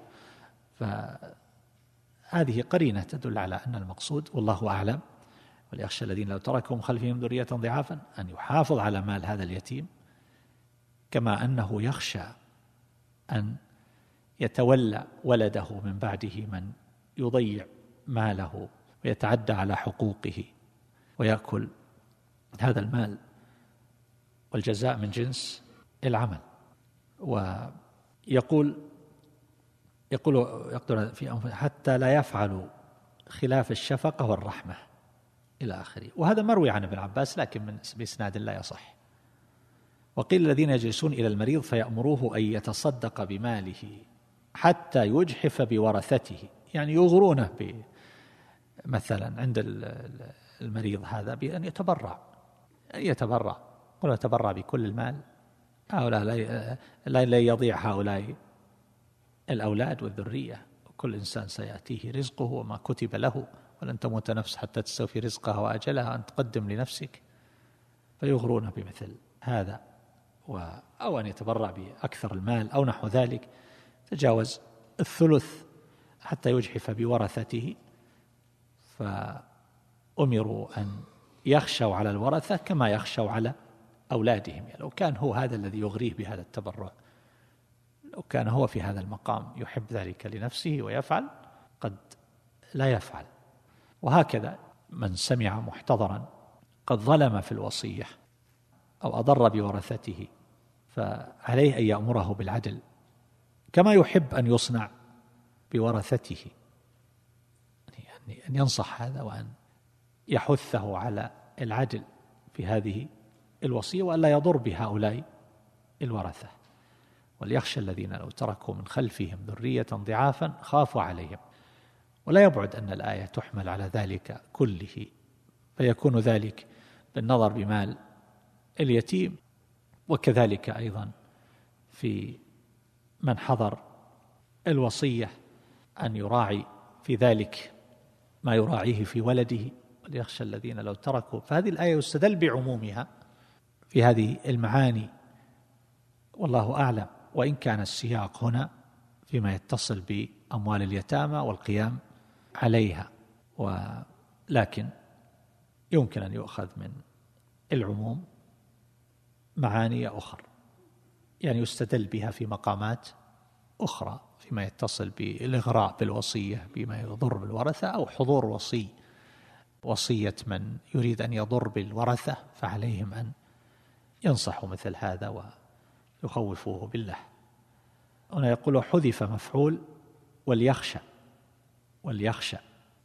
Speaker 2: فهذه قرينة تدل على أن المقصود والله أعلم وليخشى الذين لو تركوا من خلفهم ذرية ضعافا أن يحافظ على مال هذا اليتيم، كما أنه يخشى أن يتولى ولده من بعده من يضيع ماله ويتعدى على حقوقه ويأكل هذا المال، والجزاء من جنس العمل. ويقول يقول يقدر في أنفسهم حتى لا يفعلوا خلاف الشفقة والرحمة إلى آخره. وهذا مروي عن ابن عباس لكن من بإسناد لا يصح. وقيل الذين يجلسون إلى المريض فيأمروه أن يتصدق بماله حتى يجحف بورثته، يعني يغرونه مثلا عند المريض هذا بأن يتبرع أن يتبرع قل يتبرع بكل المال، هؤلاء لا, لا يضيع هؤلاء الأولاد والذرية، وكل إنسان سيأتيه رزقه وما كتب له، ولن تموت نفس حتى تستوفي رزقها وأجلها، أن تقدم لنفسك. فيغرون بمثل هذا، أو أن يتبرع بأكثر المال أو نحو ذلك، تجاوز الثلث حتى يجحف بورثته. فأمروا أن يخشوا على الورثة كما يخشوا على أولادهم. يعني لو كان هو هذا الذي يغريه بهذا التبرع، لو كان هو في هذا المقام يحب ذلك لنفسه ويفعل، قد لا يفعل. وهكذا من سمع محتضرا قد ظلم في الوصية أو أضر بورثته فعليه أن يأمره بالعدل كما يحب أن يصنع بورثته. يعني أن ينصح هذا وأن يحثه على العدل في هذه الوصية وألا يضر بهؤلاء الورثة. وليخشى الذين لو تركوا من خلفهم ذرية ضعافا خافوا عليهم. ولا يبعد أن الآية تحمل على ذلك كله، فيكون ذلك بالنظر بمال اليتيم، وكذلك أيضا في من حضر الوصية أن يراعي في ذلك ما يراعيه في ولده. وليخشى الذين لو تركوا، فهذه الآية يستدل بعمومها في هذه المعاني والله أعلم، وإن كان السياق هنا فيما يتصل بأموال اليتامى والقيام عليها، ولكن يمكن أن يؤخذ من العموم معاني أخرى، يعني يستدل بها في مقامات أخرى فيما يتصل بالإغراء بالوصية بما يضر بالورثة، أو حضور وصي وصية من يريد أن يضر بالورثة، فعليهم أن ينصحوا مثل هذا ويخوفوه بالله. هنا يقول حذف مفعول وليخشى، وليخشى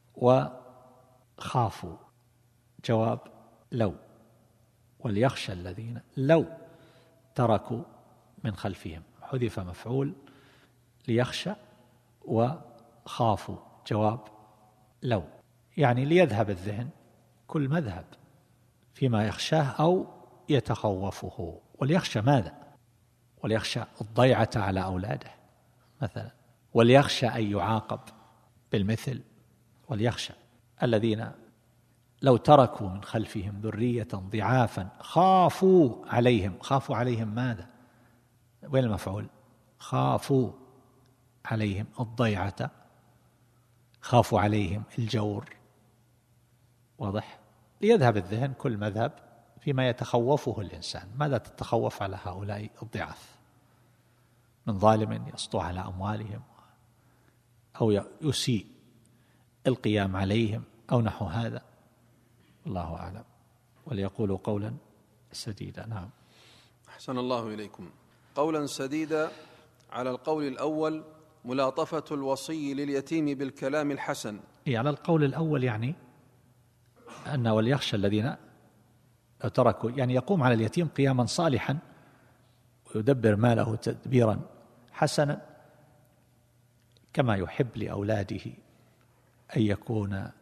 Speaker 2: وخافوا جواب لو، وليخشى الذين لو تركوا من خلفهم. حذف مفعول ليخشى وخافوا جواب لو، يعني ليذهب الذهن كل مذهب فيما يخشاه أو يتخوفه. وليخشى ماذا؟ وليخشى الضيعة على أولاده مثلا، وليخشى أن يعاقب بالمثل. وليخشى الذين لو تركوا من خلفهم ذرية ضعافا خافوا عليهم. خافوا عليهم ماذا؟ وين المفعول؟ خافوا عليهم الضيعة، خافوا عليهم الجور. واضح؟ ليذهب الذهن كل مذهب فيما يتخوفه الإنسان. ماذا تتخوف على هؤلاء الضعاف من ظالم يسطو على أموالهم أو يسيء القيام عليهم أو نحو هذا؟ الله أعلم. وليقولوا قولا سديدا. نعم.
Speaker 1: أحسن الله إليكم. قولا سديدا على القول الأول ملاطفة الوصي لليتيم بالكلام الحسن.
Speaker 2: إيه على القول الأول، يعني أن وليخشى الذين لو تركوا، يعني يقوم على اليتيم قياما صالحا ويدبر ماله تدبيرا حسنا كما يحب لأولاده أن يكون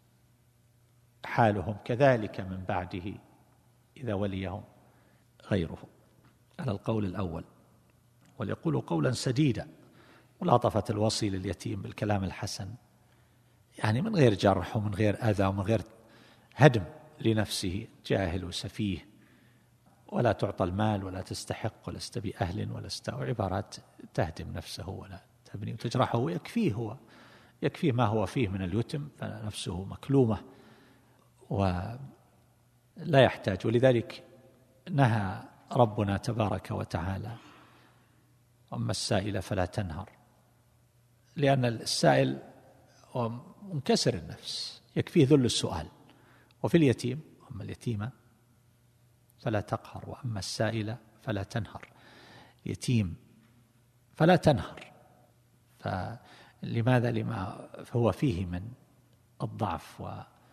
Speaker 2: حالهم كذلك من بعده إذا وليهم غيره، على القول الأول. وليقولوا قولا سديدا، ملاطفة الوصي لليتيم بالكلام الحسن، يعني من غير جرح ومن غير أذى ومن غير هدم لنفسه، جاهل وسفيه ولا تعطى المال ولا تستحق ولست بأهل ولست، عبارات تهدم نفسه ولا تبني وتجرحه، ويكفيه هو يكفيه ما هو فيه من اليتم، فنفسه مكلومة ولا يحتاج. ولذلك نهى ربنا تبارك وتعالى أما السائل فلا تنهر، لأن السائل منكسر النفس يكفيه ذل السؤال. وفي اليتيم أما اليتيمة فلا تقهر وأما السائل فلا تنهر. يتيم فلا تنهر، فلماذا؟ لما هو فيه من الضعف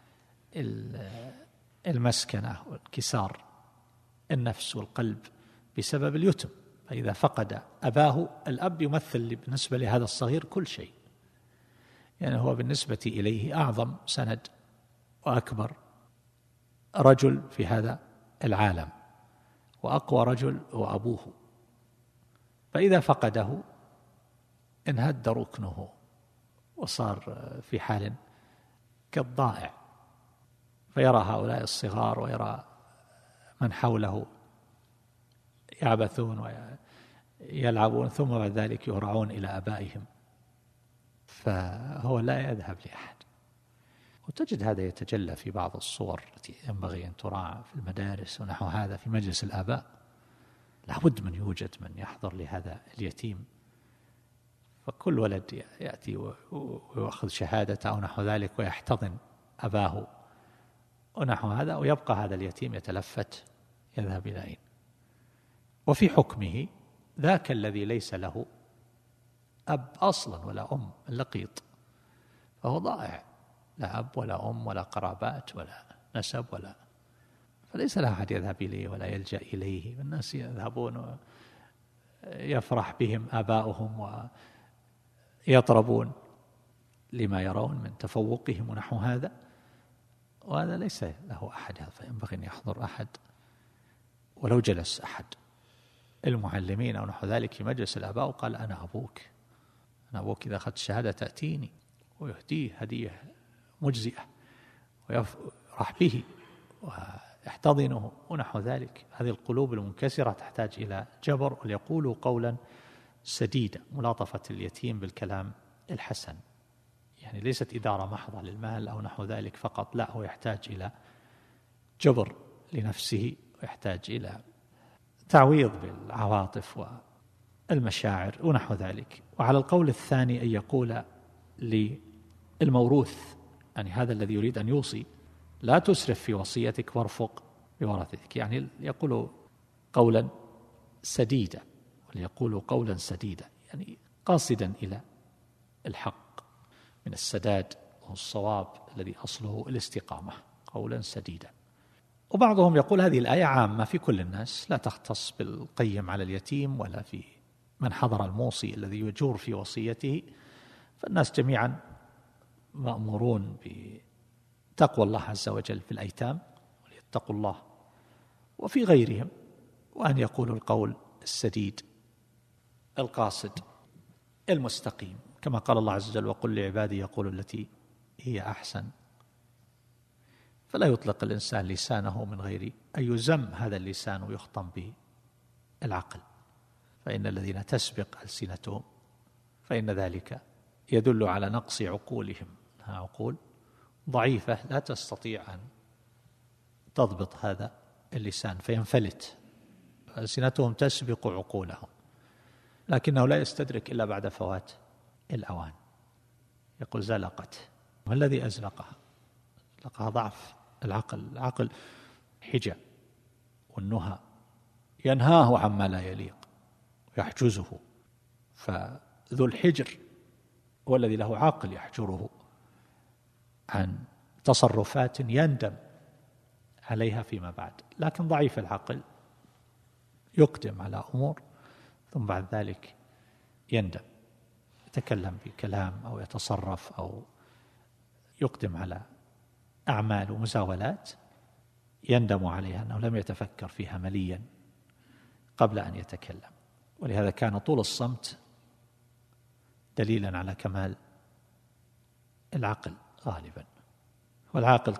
Speaker 2: والمسكنة وانكسار النفس والقلب بسبب اليتم. فإذا فقد أباه، الأب يمثل بالنسبة لهذا الصغير كل شيء، يعني هو بالنسبة إليه أعظم سند وأكبر رجل في هذا العالم، وأقوى رجل هو أبوه. فإذا فقده انهد ركنه وصار في حال كالضائع، فيرى هؤلاء الصغار ويرى من حوله يعبثون ويلعبون ثم بعد ذلك يهرعون إلى آبائهم، فهو لا يذهب لأحد. وتجد هذا يتجلى في بعض الصور التي ينبغي أن تراعى في المدارس ونحو هذا. في مجلس الآباء لابد من يوجد من يحضر لهذا اليتيم، فكل ولد يأتي ويأخذ شهادته أو نحو ذلك ويحتضن أباه ونحو هذا، ويبقى هذا اليتيم يتلفت يذهب إلى أين. وفي حكمه ذاك الذي ليس له أب أصلا ولا أم، اللقيط، فهو ضائع لا أب ولا أم ولا قرابات ولا نسب، ولا فليس له أحد يذهب إليه ولا يلجأ إليه. الناس يذهبون يفرح بهم آباؤهم ويطربون لما يرون من تفوقهم ونحو هذا، وهذا ليس له أحد. فينبغي أن يحضر أحد ولو جلس أحد المعلمين أو نحو ذلك في مجلس الآباء وقال أنا أبوك، أنا أبوك، إذا أخذت الشهادة تأتيني، ويهديه هدية مجزئة ويفرح به ويحتضنه ونحو ذلك. هذه القلوب المنكسرة تحتاج إلى جبر، وليقولوا قولا سديدا، ملاطفة اليتيم بالكلام الحسن، يعني ليست إدارة محضة للمال أو نحو ذلك فقط، لا، هو يحتاج إلى جبر لنفسه، ويحتاج إلى تعويض بالعواطف والمشاعر ونحو ذلك. وعلى القول الثاني أن يقول للموروث، يعني هذا الذي يريد أن يوصي، لا تسرف في وصيتك وارفق بورثتك، يعني يقول قولا سديدا، وليقول قولا سديدا، يعني قاصدا إلى الحق من السداد والصواب الذي أصله الاستقامة، قولا سديدا. وبعضهم يقول هذه الآية عامة في كل الناس، لا تختص بالقيم على اليتيم ولا في من حضر الموصي الذي يجور في وصيته، فالناس جميعا مأمورون بتقوى الله عز وجل في الأيتام، وليتقوا الله وفي غيرهم، وأن يقولوا القول السديد القاصد المستقيم، كما قال الله عز وجل وقل لعبادي يقولوا التي هي أحسن. فلا يطلق الإنسان لسانه من غير أن يزم هذا اللسان ويخطم به العقل، فإن الذين تسبق ألسنتهم فإن ذلك يدل على نقص عقولهم، إنها عقول ضعيفة لا تستطيع أن تضبط هذا اللسان فينفلت، ألسنتهم تسبق عقولهم، لكنه لا يستدرك إلا بعد فوات الأوان. يقول زلقت، ما الذي أزلقها؟ أزلقها ضعف العقل، العقل حجة والنهى ينهاه عما لا يليق ويحجزه، فذو الحجر هو الذي له عقل يحجره عن تصرفات يندم عليها فيما بعد، لكن ضعيف العقل يقدم على أمور ثم بعد ذلك يندم، يتكلم بكلام أو يتصرف أو يقدم على أعمال ومزاولات يندم عليها أنه لم يتفكر فيها مليا قبل أن يتكلم. ولهذا كان طول الصمت دليلا على كمال العقل غالبا، والعاقل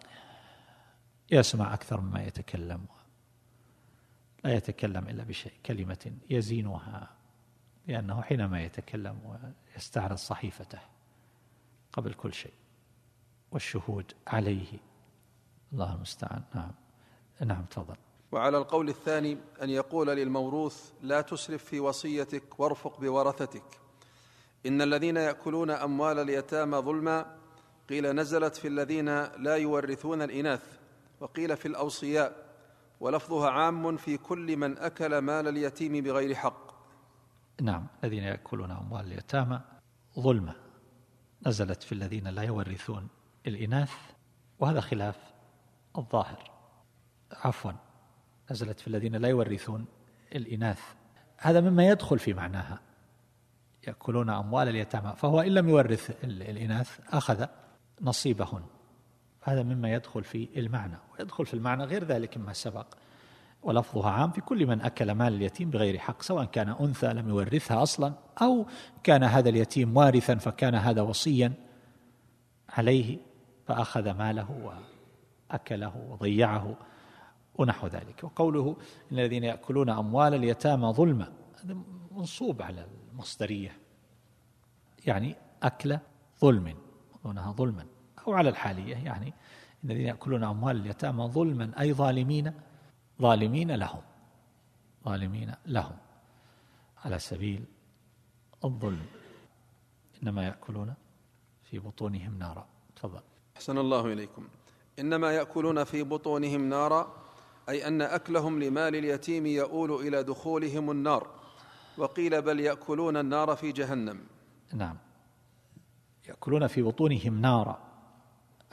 Speaker 2: يسمع أكثر مما يتكلم، لا يتكلم إلا بشيء كلمة يزينها، لأنه حينما يتكلم ويستعرض صحيفته قبل كل شيء والشهود عليه. الله المستعان. نعم نعم تفضل.
Speaker 1: وعلى القول الثاني أن يقول للموروث لا تسرف في وصيتك وارفق بورثتك. إن الذين يأكلون أموال اليتامى ظلما، قيل نزلت في الذين لا يورثون الإناث، وقيل في الأوصياء، ولفظها عام في كل من أكل مال اليتيم بغير حق.
Speaker 2: نعم، الذين يأكلون أموال اليتامى ظلما نزلت في الذين لا يورثون الإناث، وهذا خلاف الظاهر. عفوا نزلت في الذين لا يورثون الإناث، هذا مما يدخل في معناها، يأكلون أموال اليتامى، فهو إن لم يورث الإناث أخذ نصيبهن، هذا مما يدخل في المعنى، ويدخل في المعنى غير ذلك مما سبق. ولفظها عام في كل من أكل مال اليتيم بغير حق، سواء كان أنثى لم يورثها أصلا، أو كان هذا اليتيم وارثا فكان هذا وصيا عليه فأخذ ماله وأكله وضيعه ونحو ذلك. وقوله إن الذين يأكلون أموال اليتامى ظلما، هذا منصوب على المصدرية، يعني أكل ظلم دونها ظلما، أو على الحالية، يعني إن الذين يأكلون أموال اليتامى ظلما أي ظالمين ظالمين لهم ظالمين لهم على سبيل الظلم، إنما يأكلون في بطونهم نارا. تفضل.
Speaker 1: أحسن الله إليكم. إنما يأكلون في بطونهم نارا، أي أن أكلهم لمال اليتيم يؤول إلى دخولهم النار، وقيل بل يأكلون النار في جهنم.
Speaker 2: نعم، يأكلون في بطونهم نارا،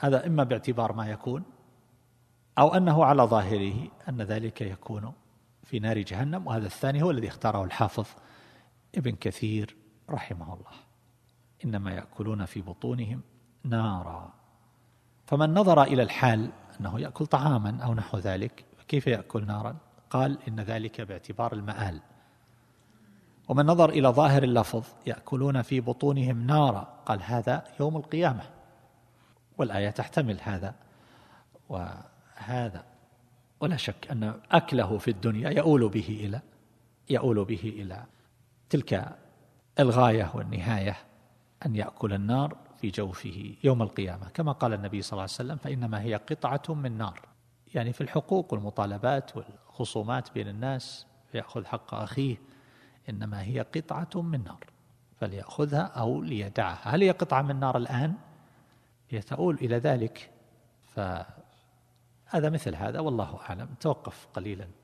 Speaker 2: هذا إما باعتبار ما يكون، أو أنه على ظاهره أن ذلك يكون في نار جهنم، وهذا الثاني هو الذي اختاره الحافظ ابن كثير رحمه الله. إنما يأكلون في بطونهم نارا. فمن نظر إلى الحال أنه يأكل طعاما أو نحو ذلك، كيف يأكل نارا؟ قال إن ذلك باعتبار المآل. ومن نظر إلى ظاهر اللفظ يأكلون في بطونهم نارا، قال هذا يوم القيامة، والآية تحتمل هذا وهذا. ولا شك أن أكله في الدنيا يؤول به إلى يؤول به إلى تلك الغاية والنهاية، أن يأكل النار في جوفه يوم القيامة، كما قال النبي صلى الله عليه وسلم: فإنما هي قطعة من نار. يعني في الحقوق والمطالبات والخصومات بين الناس يأخذ حق أخيه، إنما هي قطعة من نار، فليأخذها أو ليدعها. هل هي قطعة من نار الآن؟ هي تؤول إلى ذلك. فهذا مثل هذا، والله أعلم. توقف قليلا